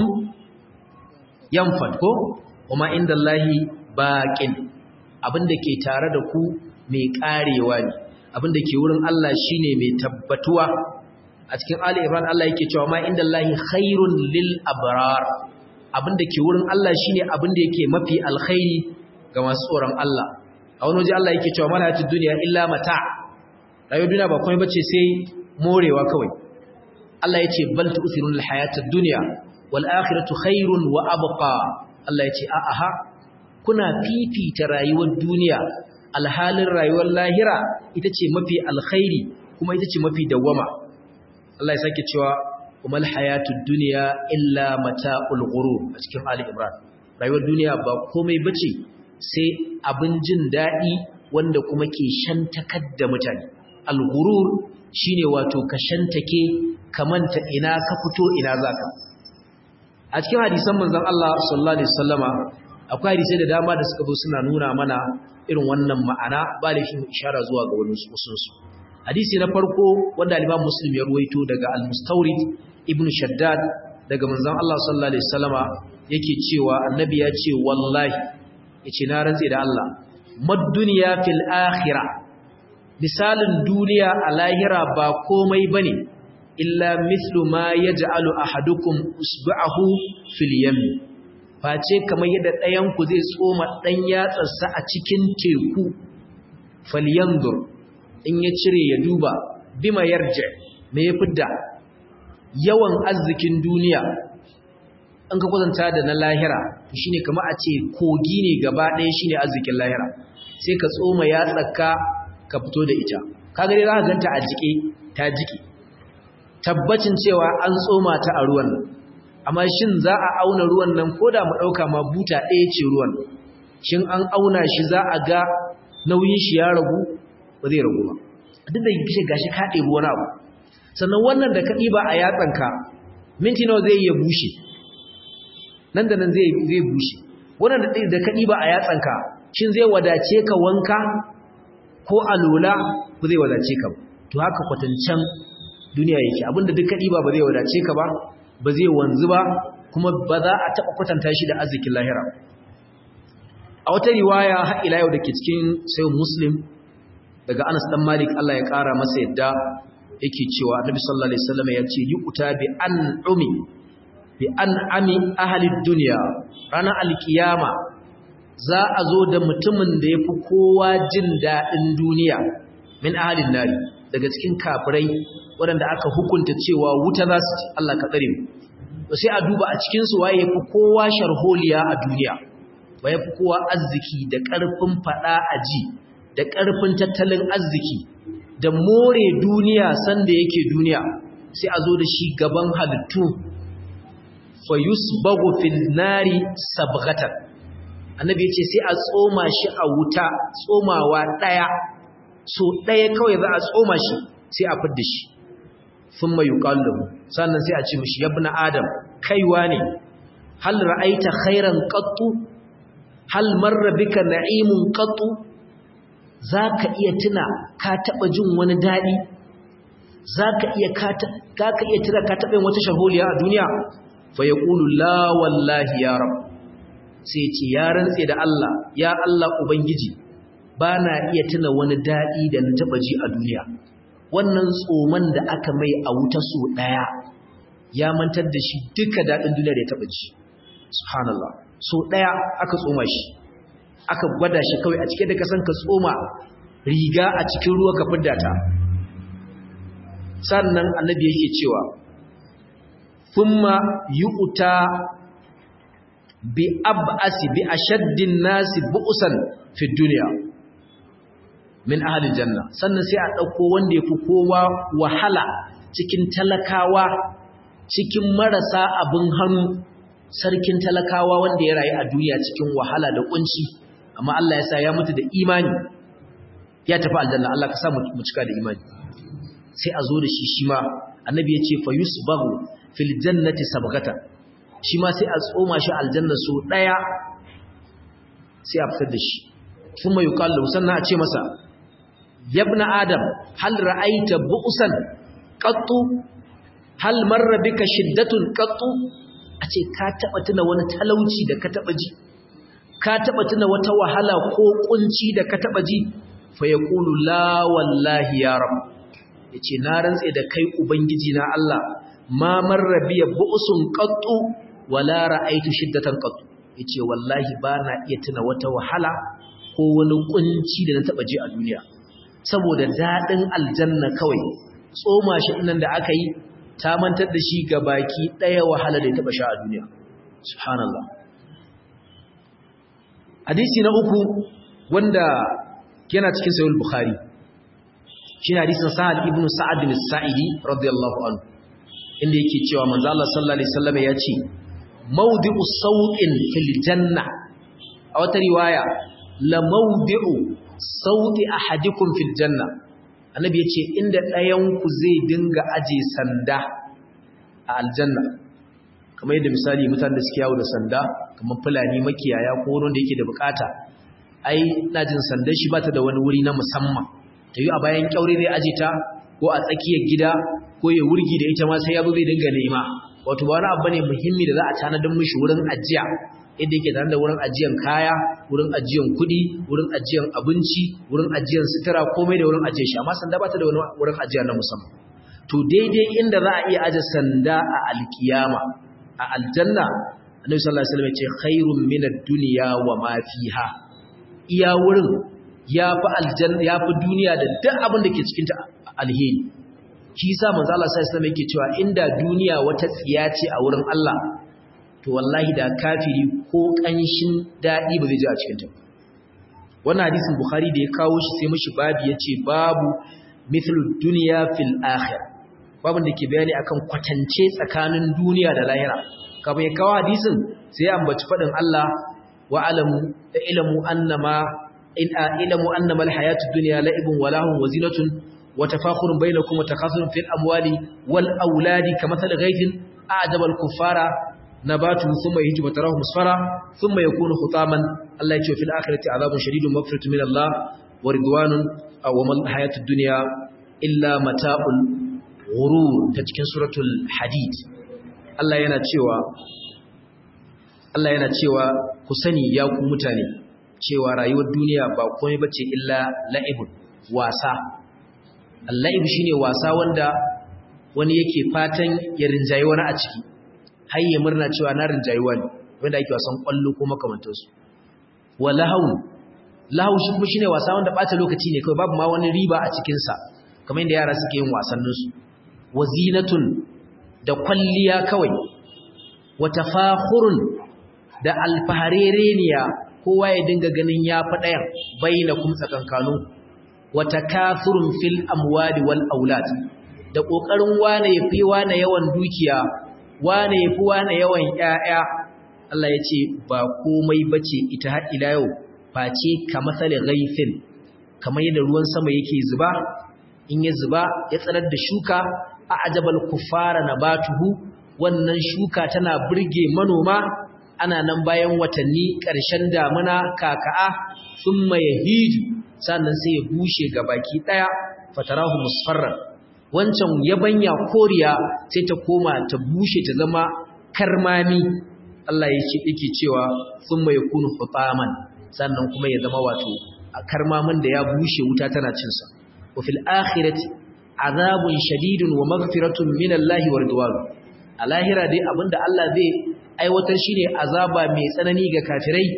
yanfad ko kuma indallahi baqin abinda ke tare da ku mai karewa ne abinda ke wurin Allah shine mai tabbatuwa a cikin Ali Imran Allah yake cewa ma indallahi khairun lil abrar abinda ke wurin Allah shine abinda yake mafi alkhairi ga masu tsoron Allah a wani waje Allah yake cewa mana hayatid dunya illa mata rayuwar duniya ba komai bace sai morewa kawai Allah yace bal tu'thirun al hayatid dunya wal akhiratu khairun wa abqa Allah yace a aha kuna fifita rayuwar duniya alhalin rayuwar lahira ita ce mafi alkhairi kuma ita ce mafi dawwama Allah ya sake cewa umal hayatud dunya illa mata'ul ghurur a cikin Ali Imran rayuwar duniya ba komai bace sai abin jin dadi wanda kuma ke shantakar da mutane al-ghurur shine wato ka shantake kamanta ina ka fito ina zaka a cikin hadisan manzon Allah sallallahu alaihi wasallama akwai hadisi da dama da suka zo suna nuna mana irin wannan ma'ana ba da shi ishara zuwa ga wani usunsu hadisi na farko wanda al-Imam Muslim ya ruwaito daga al-Mustawrid ibn Shaddad daga manzon Allah sallallahu alaihi wasallama yake cewa annabi ya ce wallahi yace na rantsi da Allah mad dunya fil akhirah misalin duniya a lahira ba komai bane illa mithlu ma yaj'alu ahadukum usba'ahu fil yam face kamar yadda ɗayan ku zai tsoma dan yatsarsa a cikin teku falyanzur in ya cire ya duba bima yarji me ya fidda yawan arzikin duniya an ka kwatanta da na lahira to shine kamar a ce kogi ne gaba ɗaya shine arzikin lahira sai ka tsoma yatsarka ka fito da ita kaga dai za ka ganta a jike ta jike tabbacin cewa an tsoma ta a ruwan nan amma shin za a auna ruwan nan koda mu dauka ma buta ɗaya ce ruwan shin an auna shi za a ga nauyin shi ya ragu ba zai ragu ba duk da kishi gashi ka ɗebi wani abu sannan wannan da ka ɗiba a yatsanka minti nawa zai iya bushe nan da nan zai zai bushe wannan da ka ɗiba a yatsanka shin zai wadace ka wanka ko alola ba zai wadace ka ba to haka kwatancan duniya yake abinda duk ka ɗiba ba zai wadace ka ba ba zai wanzu ba kuma ba za a taɓa kwatanta shi da arzikin lahira a wata riwaya har ila yau da ke cikin sayin muslim daga Anas dan Malik Allah ya ƙara masa yadda yake cewa Annabi sallallahu alaihi wasallam ya ce yu'ta bi an'umi bi an'ami ahli dunya ranar alkiyama za a zo da mutumin da yafi kowa jin dadin duniya min ahlin nari daga cikin kafirai waɗanda aka hukunta cewa wuta za su ci Allah ka tsare mu sai a duba a cikin su waye yafi kowa sharholiya a duniya waye yafi kowa arziki da ƙarfin fada aji da ƙarfin tattalin arziki da more duniya sanda yake duniya sai a zo da shi gaban halittu fa yusbagu fil nari sabghatan annabi yace sai a tsoma shi a wuta tsomawa daya so daya kawai za a tsoma shi sai a fidda shi thumma yuqallu sannan sai a ce mishi ibn adam kaiwa ne hal ra'aita khairan qattu hal marra bika na'imun qattu zaka iya tuna ka taba jin wani dadi zaka iya ka ka iya tuna ka taba yin wata shaholiya a duniya fa yaqulu la wallahi ya rab sai ce ya rantse da Allah ya Allah ubangiji bana iya tuna wani dadi da na taba ji a duniya wannan tsoman da aka mai a wuta so daya ya mantar da shi duka dadin duniya da ya taba ji subhanallah so daya aka tsoma shi aka gwada shi kawai a cikin da ka san ka tsoma riga a cikin ruwa ka fidda ta. Sannan annabi yake cewa thumma yu'ta bi ab'asi bi ashaddin nasi bu'san fi dunya min ahli janna. Sannan sai a dauko wanda yafi kowa wahala cikin talakawa, cikin marasa abin hannu, sarkin talakawa wanda ya rayu a duniya cikin wahala da kunci, amma Allah ya sa ya mutu da imani ya tafi aljanna. Allah ka sa mu cika da imani. Sai a zo da shi shi ma annabi ya ce fa yusbahu fil jannati sabghata, shi ma sai a tsoma shi aljanna so daya sai a fitar da shi. Kuma yuqallu sannan a ce masa yabna adam hal ra'aita bu'san qattu hal marra bika shiddatun qattu, a ce ka taba tuna wani talauci da ka taba ji, ka taba tuna wata wahala ko kunci da ka taba ji? Fa yaqulu la wallahi ya rab, yace na rantse da kai ubangiji na Allah, ma marra biya bu'sun qattu wala ra'aytu shiddatan qattu, yace wallahi bana iya tuna wata wahala ko wani kunci da na taba ji a duniya. Saboda dadin aljanna kawai tsoma shi nan da aka yi ta mantar da shi ga baki daya wahala da ya taba sha a duniya. Subhanallah. Hadisi na uku wanda yana cikin sahih bukhari shine hadisin Sa'ad ibn Sa'ad al-Sa'idi radiyallahu anhu, inda yake cewa manzo Allah sallallahu alaihi wasallam ya ce mawdi'u sawqin fil janna, a wata riwaya la mawdi'u sawti ahadikum fil janna. Annabi yace inda ɗayan ku zai dinga aje sanda a aljanna, kamar yadda misali mutanen da suke yawo da sanda kamar fulani makiyaya ko wanda yake da bukata, ai ina jin sandan shi bata da wani wuri na musamman, tayi a bayan kyaure zai aje ta ko a tsakiyar gida ko ya wurgi da ita ma sai yazo zai dinga nema. Wato ba wani abu ne muhimmi da za a tanadar mishi wurin ajiya, inda yake tare da wurin ajiyan kaya, wurin ajiyan kuɗi, wurin ajiyan abinci, wurin ajiyan sutura, komai da wurin ajiyar shi, amma sanda bata da wani wurin ajiya na musamman. To daidai inda za a iya aje sanda a alkiyama a aljanna, Annabi sallallahu alaihi wasallam ya ce khairun minad dunya wa ma fiha, iya wurin yafi aljanna yafi duniya da duk abin da ke cikin ta alheri. Shi yasa manzo Allah sallallahu alaihi wasallam yake cewa inda duniya wata tsiya ce a wurin Allah, to wallahi da kafiri ko kanshin dadi ba zai ji a cikin ta. Wannan hadisin Bukhari da ya kawo shi sai mishi babu yace babu mithlu dunya fil akhir, babin da ke bayani akan kwatance tsakanin duniya da lahira. Kafin ya kawo hadisin sai ya ambaci fadin Allah wa alamu ilmu annama in ilmu annama alhayatud dunya la'ibun wa lahun wa zinatun wa tafakhurun bainakum wa takathurun fil amwali wal auladi kamathali ghaythin a'jaba al-kuffara nabatu thumma yahiju fatarahu musfara thumma yakunu khutaman. Allah ya ce fil akhirati azabun shadidun maghfiratun min Allah wa ridwanun aw mal hayatud dunya illa mata'ul ghurur, ta cikin suratul hadid. Allah yana cewa Allah yana cewa ku sani ya ku mutane cewa rayuwar duniya ba komai bace illa la'ibun, wasa. Al-la'ib shine wasa wanda wani yake fatan ya rinjayi wani a ciki, har ya murna cewa na rinjayi wani, wanda yake wasan kwallo ko makamantansu. Wa lahu lahu shi kuma shine wasa wanda bata lokaci ne kawai, babu ma wani riba a cikin sa, kamar yadda yara suke yin wasannin su. Wa zinatun da kwalliya kawai, wa tafakhurun da alfahareniya, kowa ya dinga ganin ya fa dayan bainakum tsakankanu, wa takathurun fil amwali wal aulad, da kokarin wane yafi wane yawan dukiya, wane yafi wane yawan ƴaƴa. Allah ya ce ba komai bace ita har ila yau face kamathali ghaifin, kamar yadda ruwan sama yake zuba, in ya zuba ya tsarar da shuka, a ajabal kufara nabatuhu, wannan shuka tana burge manoma, ana nan bayan watanni ƙarshen damuna kaka'a thumma yahiju, sannan sai ya bushe gabaki daya, fatarahu musfarran, wancan yabanya koriya sai ta koma ta bushe ta zama karmami. Allah yake yake cewa thumma yakunu hutaman, sannan kuma ya zama wato karmamin da ya bushe wuta tana cin sa. Wa fil akhirati azabun shadidun wa maghfiratun minallahi wa ridwan. A lahira dai abinda Allah zai aiwatar shine azaba mai tsanani ga kafirai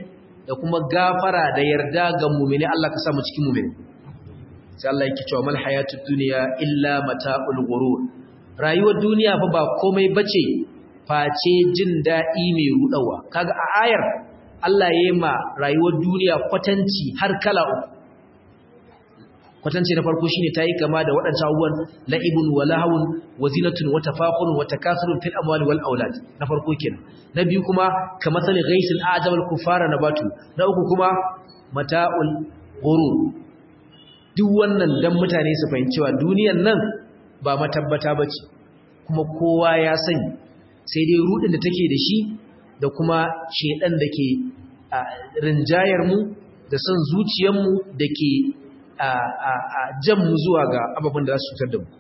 da kuma gafara da yarda ga mu'mini Allah ka sa mu cikin mu'mini sai Allah yake cewa mal hayatud dunya illa mata'ul ghurur rayuwar duniya fa ba komai bace face jin dadi mai rudawa kaga a ayar Allah yayi ma rayuwar duniya kwatanci har kala uku kwatanci na farko shine tayi kama da waɗannan abubuwan la'ibun wa lahawun wa zinatun wa tafakhurun wa takathurun fil amwali wal aulad na farko kenan na biyu kuma kamathali ghaisil a'jabal kufara nabatu na uku kuma mata'ul ghurur duk wannan dan mutane su fahimci cewa duniyar nan ba matabbata bace kuma kowa ya sani sai dai rudin da take da shi da kuma shedan dake rinjayar mu da son zuciyar mu dake a a a jan mu zuwa ga ababen da za su cutar da mu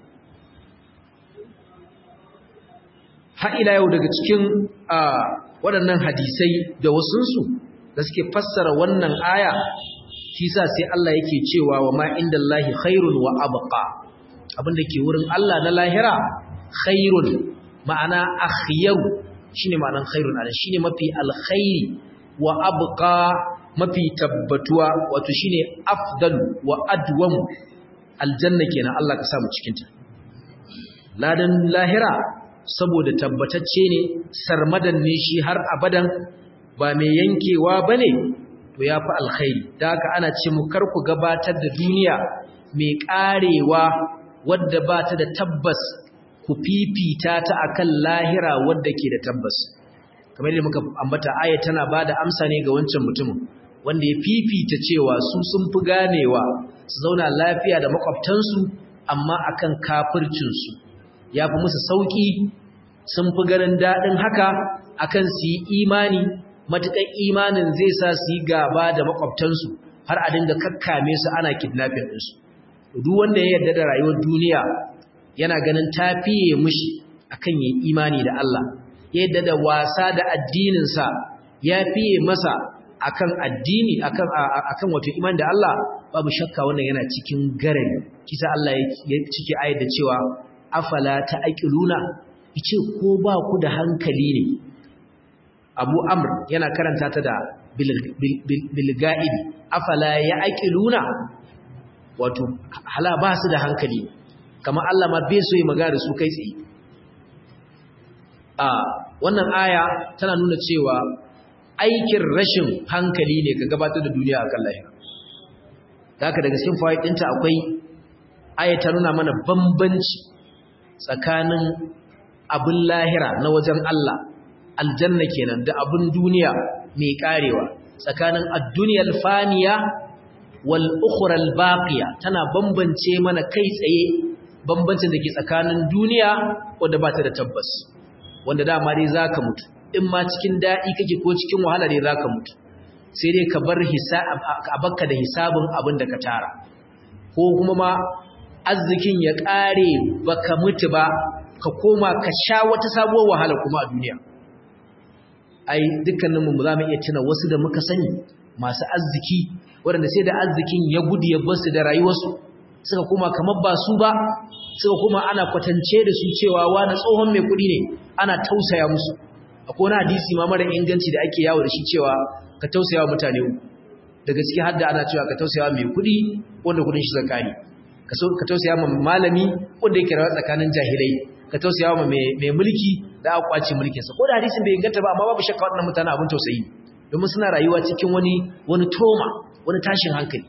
har ila yau daga cikin waɗannan hadisai da wasunsu da suke fassara wannan aya kisa sai Allah yake cewa wa ma indallahi khairun wa abqa abinda ke wurin Allah na lahira khairun ma'ana akhyaru shine ma'anan khairun ana shine mafi alkhairi wa abqa mafi tabbatuwa wato shine afdalu wa adwamu aljanna kenan Allah ka sa mu cikin ta ladan lahira saboda tabbatacce ne sarmadan ne shi har abadan ba mai yankewa bane to yafi alkhairi da haka ana ce mu kar ku gabatar da duniya mai karewa wadda ba ta da tabbas ku fifita ta akan lahira wadda ke da tabbas kamar yadda muka ambata aya tana bada amsa ne ga wancan mutumin wanda ya fifita cewa su sun fi ganewa su zauna lafiya da makwabtansu amma akan kafircinsu ya fi musu sauki sun fi ganin daɗin haka akan su yi imani matuƙar imanin zai sa su yi gaba da makwabtansu har a dinga kakkame su ana kidnapping ɗinsu duk wanda ya yarda da rayuwar duniya yana ganin ta fiye mushi akan yi imani da Allah ya yarda da wasa da addininsa ya fiye masa akan addini akan akan wato imani da Allah babu shakka wannan yana cikin garari kisa Allah ya cike ayat da cewa afala ta'qiluna yace ko ba ku da hankali ne Abu Amr yana karanta ta da bil bil ga'idi afala ya'qiluna wato hala ba su da hankali kamar Allah ma bai so yi magana da su kai tsaye a wannan aya tana nuna cewa aikin rashin hankali ne ka gabatar da duniya akan lahira haka daga cikin fawaid ɗinta akwai aya ta nuna mana bambanci tsakanin abin lahira na wajen Allah aljanna kenan da abin duniya mai karewa tsakanin ad-dunyal faniya wal ukhra al baqiya tana bambance mana kai tsaye bambancin da ke tsakanin duniya wanda ba ta da tabbas wanda dama dai zaka mutu in ma cikin dadi kake ko cikin wahala dai zaka mutu sai dai ka bar hisab abakka da hisabin abin da ka tara ko kuma ma arzikin ya kare baka mutu ba ka koma ka sha wata sabuwar wahala kuma a duniya ai dukkaninmu za mu iya tuna wasu da muka sani masu arziki waɗanda sai da arzikin ya gudu ya bar su da rayuwarsu suka koma kamar ba su ba suka koma ana kwatance da su cewa wani tsohon mai kuɗi ne ana tausaya musu akwai wani hadisi ma mara inganci da ake yawo da shi cewa ka tausaya wa mutane uku daga ciki har da ana cewa ka tausaya mai kuɗi wanda kuɗin shi zakani ka tausaya ma malami wanda yake rawa tsakanin jahilai ka tausaya wa mai mulki da aka kwace mulkinsa ko da hadisin bai inganta ba amma babu shakka waɗannan mutane abin tausayi domin suna rayuwa cikin wani wani toma wani tashin hankali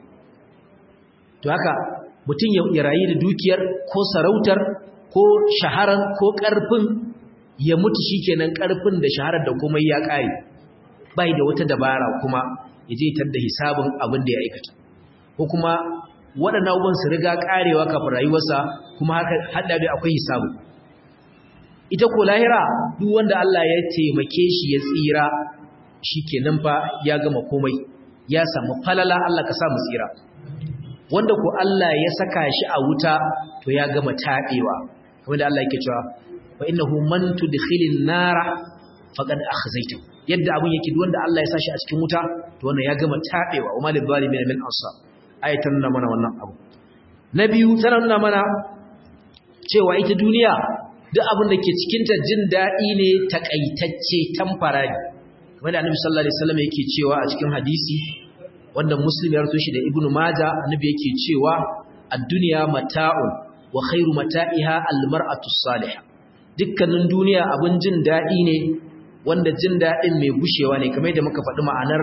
to haka mutum ya rayu da dukiyar ko sarautar ko shaharar ko ƙarfin ya mutu shikenan ƙarfin da shaharar da komai ya ƙare bai da wata dabara kuma ya je tar da hisabin abin da ya aikata ko kuma waɗannan abubuwan su riga ƙarewa kafin rayuwarsa kuma haka hadda bai akwai hisabu ita ko lahira duk wanda Allah ya taimake shi ya tsira shikenan fa ya gama komai ya samu falala Allah ka sa mu tsira wanda ko Allah ya saka shi a wuta to ya gama tabewa kamar da Allah yake cewa wa innahu man tudkhilin nara faqad akhzaytu yadda abun yake duk wanda Allah ya sa shi a cikin wuta to wannan ya gama tabewa wa malil zalimin min ansar ayatan nuna mana wannan abu na biyu tana nuna mana cewa ita duniya duk abin da ke cikinta jin daɗi ne takaitacce tamfarari wanda Annabi sallallahu alaihi wasallam yake cewa a cikin hadisi wanda Muslim ya rawaito shi da Ibn Majah, Annabi yake cewa ad-dunya mata'un wa khairu mata'iha al-mar'atu salihah. Dukkanin duniya abin jin dadi ne wanda jin dadin mai gushewa ne, kamar yadda muka faɗi ma'anar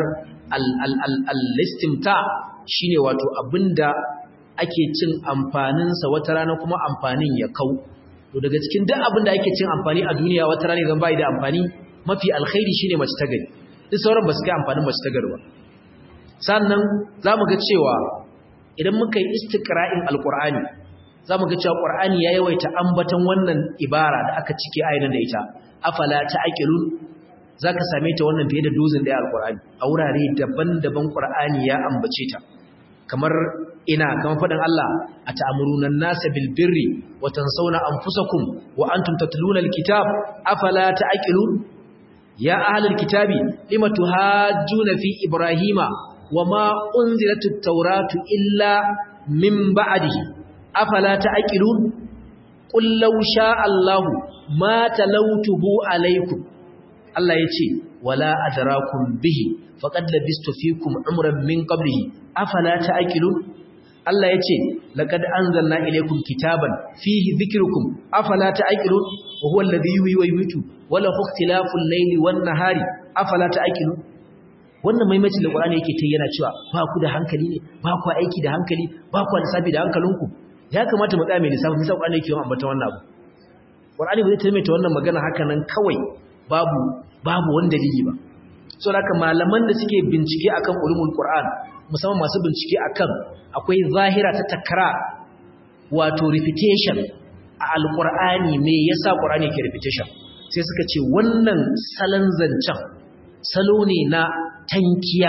al-istimta shine wato abinda ake cin amfanin sa wata rana kuma amfanin ya kau. To daga cikin duk abinda ake cin amfani a duniya wata rana zan bai da amfani, mafi alkhairi shine mace ta gari. Duk sauran ba su kai amfanin mace ta gari ba. Sannan zamu ga cewa idan muka yi istiqra'in alqur'ani zamu ga cewa qur'ani ya yawaita ambaton wannan ibara da aka cike ayin da ita, afala ta'qilun. Zaka same ta wannan fiye da dozin da alqur'ani a wurare daban-daban qur'ani ya ambace ta. Kamar ina kamar faɗin Allah, ata'muruna an-nasa bil birri wa tansawna anfusakum wa antum tatluna al-kitab afala ta'qilun. Ya ahlal kitabi lima tuhajjuna fi ibrahima wama unzilatut tawratu illa min ba'dihi afala ta'qilun. Qul law sha'a Allahu ma talawtuhu alaykum. Allah yace wala adrakum bihi faqad labistu fikum umran min qablihi afala ta'qilun. Allah yace laqad anzalna ilaykum kitaban fihi dhikrukum afala ta'qilun wa huwa alladhi yuhyi wa yumiitu wa lahu ikhtilaful layli wan nahari afala ta'qilun. Wannan maimacin da Qur'ani yake ta yana cewa ba ku da hankali ne, ba ku aiki da hankali, ba ku lissafi da hankalinku. Ya kamata mu tsaya mai lissafi, sai Qur'ani yake yawan ambata wannan abu. Qur'ani bai taimaka wannan magana haka nan kawai babu babu wani dalili ba. So haka malaman da suke bincike akan ulumul Qur'an, musamman masu bincike akan akwai zahira ta takrar wato repetition a alqur'ani, me yasa Qur'ani yake repetition? Sai suka ce wannan salon zancen salo ne na tankiya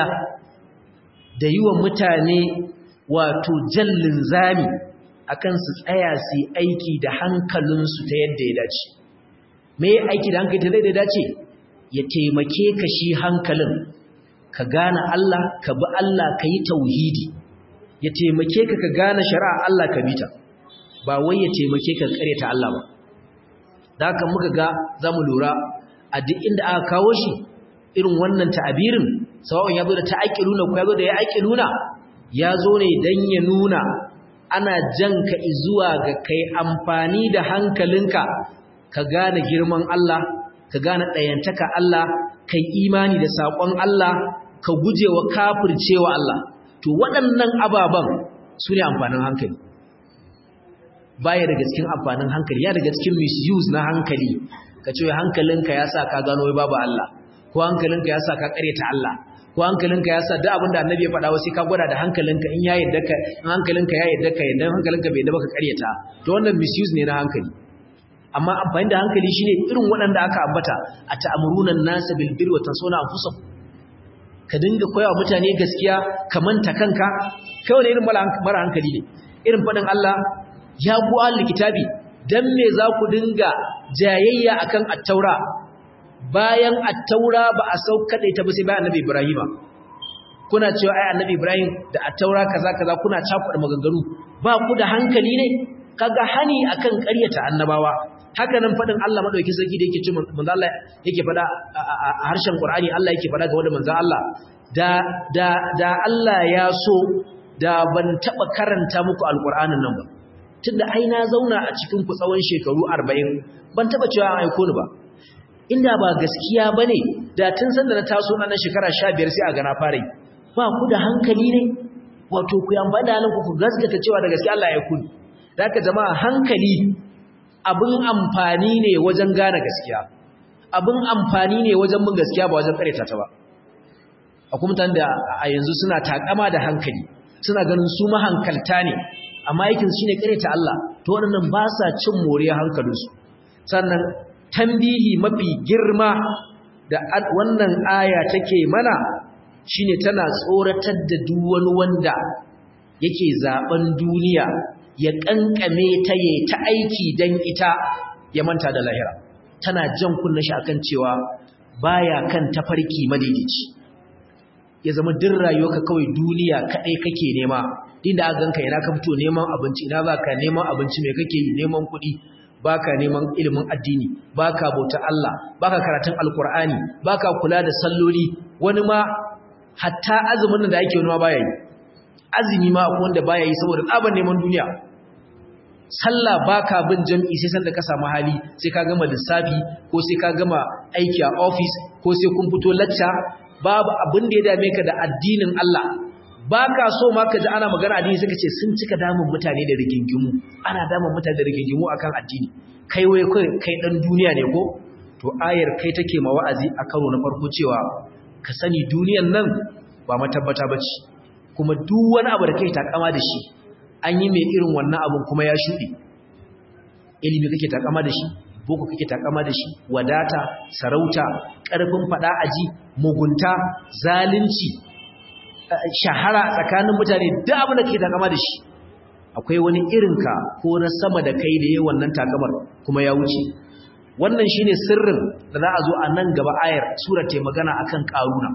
da yi wa mutane wato jallin zami akan su tsaya su aiki da hankalinsu ta yadda ya dace. Me aiki da hankali ta yadda ya dace? Ya taimake ka shi hankalin ka gane Allah, ka bi Allah, ka yi tauhidi. Ya taimake ka ka gane shari'a Allah ka bita, ba wai ya taimake ka karyata Allah ba. Da haka muka ga zamu lura a duk inda aka kawo shi irin wannan ta'abirin, sawa'un ya zo da ta'aqiluna ko ya zo da ya aqiluna, ya zo ne dan ya nuna ana janka zuwa ga kai amfani da hankalinka ka gane girman Allah, ka gane ɗayantaka Allah, kai imani da saƙon Allah, ka gujewa kafircewa Allah. To waɗannan ababan su ne amfanin hankali. Baya daga cikin amfanin hankali, ya daga cikin misuse na hankali. Ka ce hankalinka ya sa ka gano babu Allah, ko hankalinka ya sa ka ƙaryata Allah, ko hankalinka ya sa duk abin da Annabi ya faɗa wasu ka gwada da hankalinka, in ya yadda ka, in hankalinka ya yadda ka, idan hankalinka bai yadda ba ka ƙaryata. To wannan misuse ne na hankali. Amma amfani da hankali shine irin waɗanda aka ambata, a ta'amuruna an-nasa bil birri wa tansawna anfusakum. Ka dinga koyawa mutane gaskiya ka manta kanka, kai wani irin mara hankali ne. Irin faɗin Allah, ya ku ahlul kitabi, dan me za ku dinga jayayya akan at-taura bayan at-taura ba a sauka da ita ba sai bayan Annabi Ibrahim. Kuna cewa ai Annabi Ibrahim da at-taura kaza kaza, kuna cakuɗa maganganu, ba ku da hankali ne? Kaga hani akan ƙaryata annabawa. Haka nan faɗin Allah madauki sarki da yake ce manzo Allah yake faɗa a harshen Qur'ani, Allah yake faɗa ga wanda manzo Allah da da da Allah ya so da ban taba karanta muku alqur'anin nan ba, tunda ai na zauna a cikin ku tsawon shekaru arba'in ban taba cewa an aiko ni ba. Inda ba gaskiya bane da tun san da na taso na nan shekara sha biyar sai a ga na fara yi. Ba ku da hankali ne? Wato ku yamba da nan ku gaskata cewa da gaskiya Allah ya aiko ni. Da haka jama'a, hankali abin amfani ne wajen gane gaskiya, abin amfani ne wajen mun gaskiya ba wajen kareta ta ba. Akwai mutane da a yanzu suna takama da hankali, suna ganin su mahankalta ne, amma aikin su shine kareta Allah. To waɗannan ba sa cin moriya hankalinsu. Sannan tambihi mafi girma da wannan aya take mana shine tana tsoratar da duk wani wanda yake zaben duniya ya kankame ta yi ta aiki dan ita ya manta da lahira. Tana jan kunna shi akan cewa baya kan tafarki madaidaici. Ya zama din rayuwarka kawai duniya kadai kake nema. Inda aka ganka ina ka fito neman abinci, ina zaka neman abinci me kake yi, neman kuɗi. baka neman ilimin addini baka bauta Allah baka karatun alkur'ani baka kula da salloli wani ma hatta azumin da yake wani ma baya yi azumi ma akwai wanda baya yi saboda tsaban neman duniya sallah baka bin jami'i sai sanda ka samu hali sai ka gama lissafi ko sai ka gama aiki a office ko sai kun fito lacca babu abin da ya dame ka da addinin Allah baka so ma ka ji ana magana addini sai ka ce sun cika damun mutane da rigingimu ana damun mutane da rigingimu akan addini kai wai kai kai dan duniya ne ko to ayar kai take ma wa'azi a karo na farko cewa ka sani duniyan nan ba matabbata bace kuma duk wani abu da kai takama da shi an yi mai irin wannan abun kuma ya shuɗe ilimi kake takama da shi boko kake takama da shi wadata sarauta ƙarfin fada aji mugunta zalunci shahara tsakanin mutane duk abin da kake takama da shi akwai wani irinka ko na sama da kai da yayin wannan takamar kuma ya wuce wannan shine sirrin da za a zo a nan gaba ayar sura ta magana akan karuna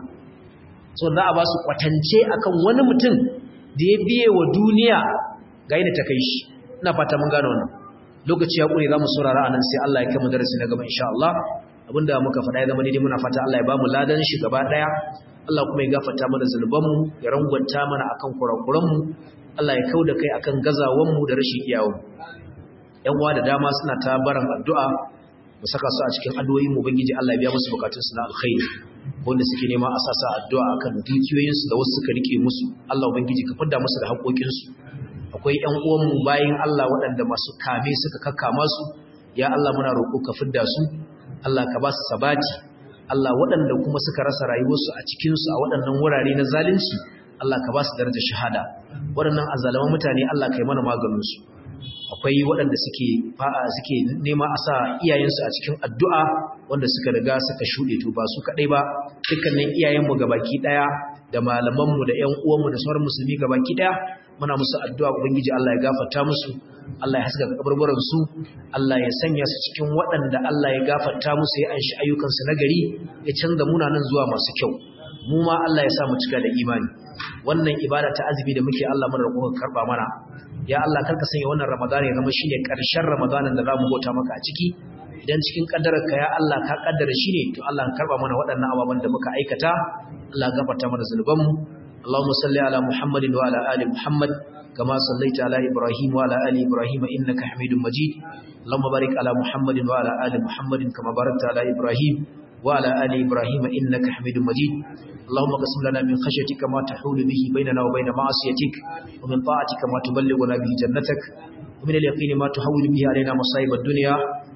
so za a ba su kwatance akan wani mutum da ya biye wa duniya ga yadda ta kai shi ina fata mun gane wannan lokaci ya kure zamu saurara anan sai Allah ya kai mu darasi na gaba insha Allah abinda muka faɗa ya zama daidai muna fata Allah ya ba mu ladan shi gaba daya Allah kuma ya gafarta mana zanuban mu ya rangwanta mana akan kurakuran mu Allah ya kauda kai akan gazawan mu da rashin iyawan yan uwa da dama suna ta baran addu'a mu saka su a cikin addu'o'in mu ubangiji Allah ya biya musu bukatun su na alkhairi wanda suke nema a sasa addu'a akan dukiyoyin su da wasu suka rike musu Allah ubangiji ka fidda musu da haƙoƙin su akwai ƴan uwanmu bayin Allah waɗanda masu kame suka kakkama su ya Allah muna roƙo ka fidda su Allah ka ba su sabati Allah waɗanda kuma suka rasa rayuwarsu a cikin su a waɗannan wurare na zalunci Allah ka ba su darajar shahada waɗannan azalaman mutane Allah ka yi mana maganin su akwai waɗanda suke fa'a suke nema a sa iyayensu a cikin addu'a wanda suka riga suka shuɗe to ba su kaɗai ba dukkanin iyayenmu gabaki ɗaya da malamanmu da ƴan uwanmu da sauran musulmi gabaki ɗaya muna musu addu'a ubangiji Allah ya gafarta musu Allah ya haska kaburburan su Allah ya sanya su cikin waɗanda Allah ya gafarta musu ya anshi ayyukan su nagari ya canza munanan zuwa masu kyau mu ma Allah ya sa mu cika da imani wannan ibada ta azumi da muke Allah mana roƙo ka karba mana ya Allah karka sanya wannan Ramadan ya zama shine ƙarshen Ramadanin da zamu bauta maka a ciki idan cikin kaddararka ya Allah ka kaddara shi ne to Allah ka karba mana waɗannan ababan da muka aikata Allah ya gafarta mana zanubanmu اللهم صل على محمد وعلى آل محمد كما صليت على إبراهيم وعلى آل إبراهيم إنك حميد مجيد اللهم بارك على محمد وعلى آل محمد كما باركت على إبراهيم وعلى آل إبراهيم إنك حميد مجيد اللهم قسم لنا من خشيتك ما تحول به بيننا وبين معصيتك ومن طاعتك ما تبلغنا به جنتك ومن اليقين ما تحول به علينا مصائب الدنيا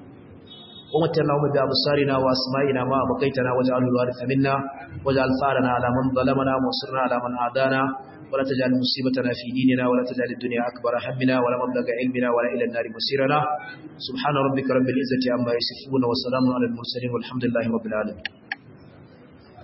ومتنا بأبصارنا وأسمائنا ما بقيتنا واجعله الوارث منا واجعل ثارنا على من ظلمنا وانصرنا على من عادانا ولا تجعل مصيبتنا في ديننا ولا تجعل الدنيا أكبر همنا ولا مبلغ علمنا ولا إلى النار مسيرنا سبحان ربك رب العزة عما يصفون وسلام على المرسلين والحمد لله رب العالمين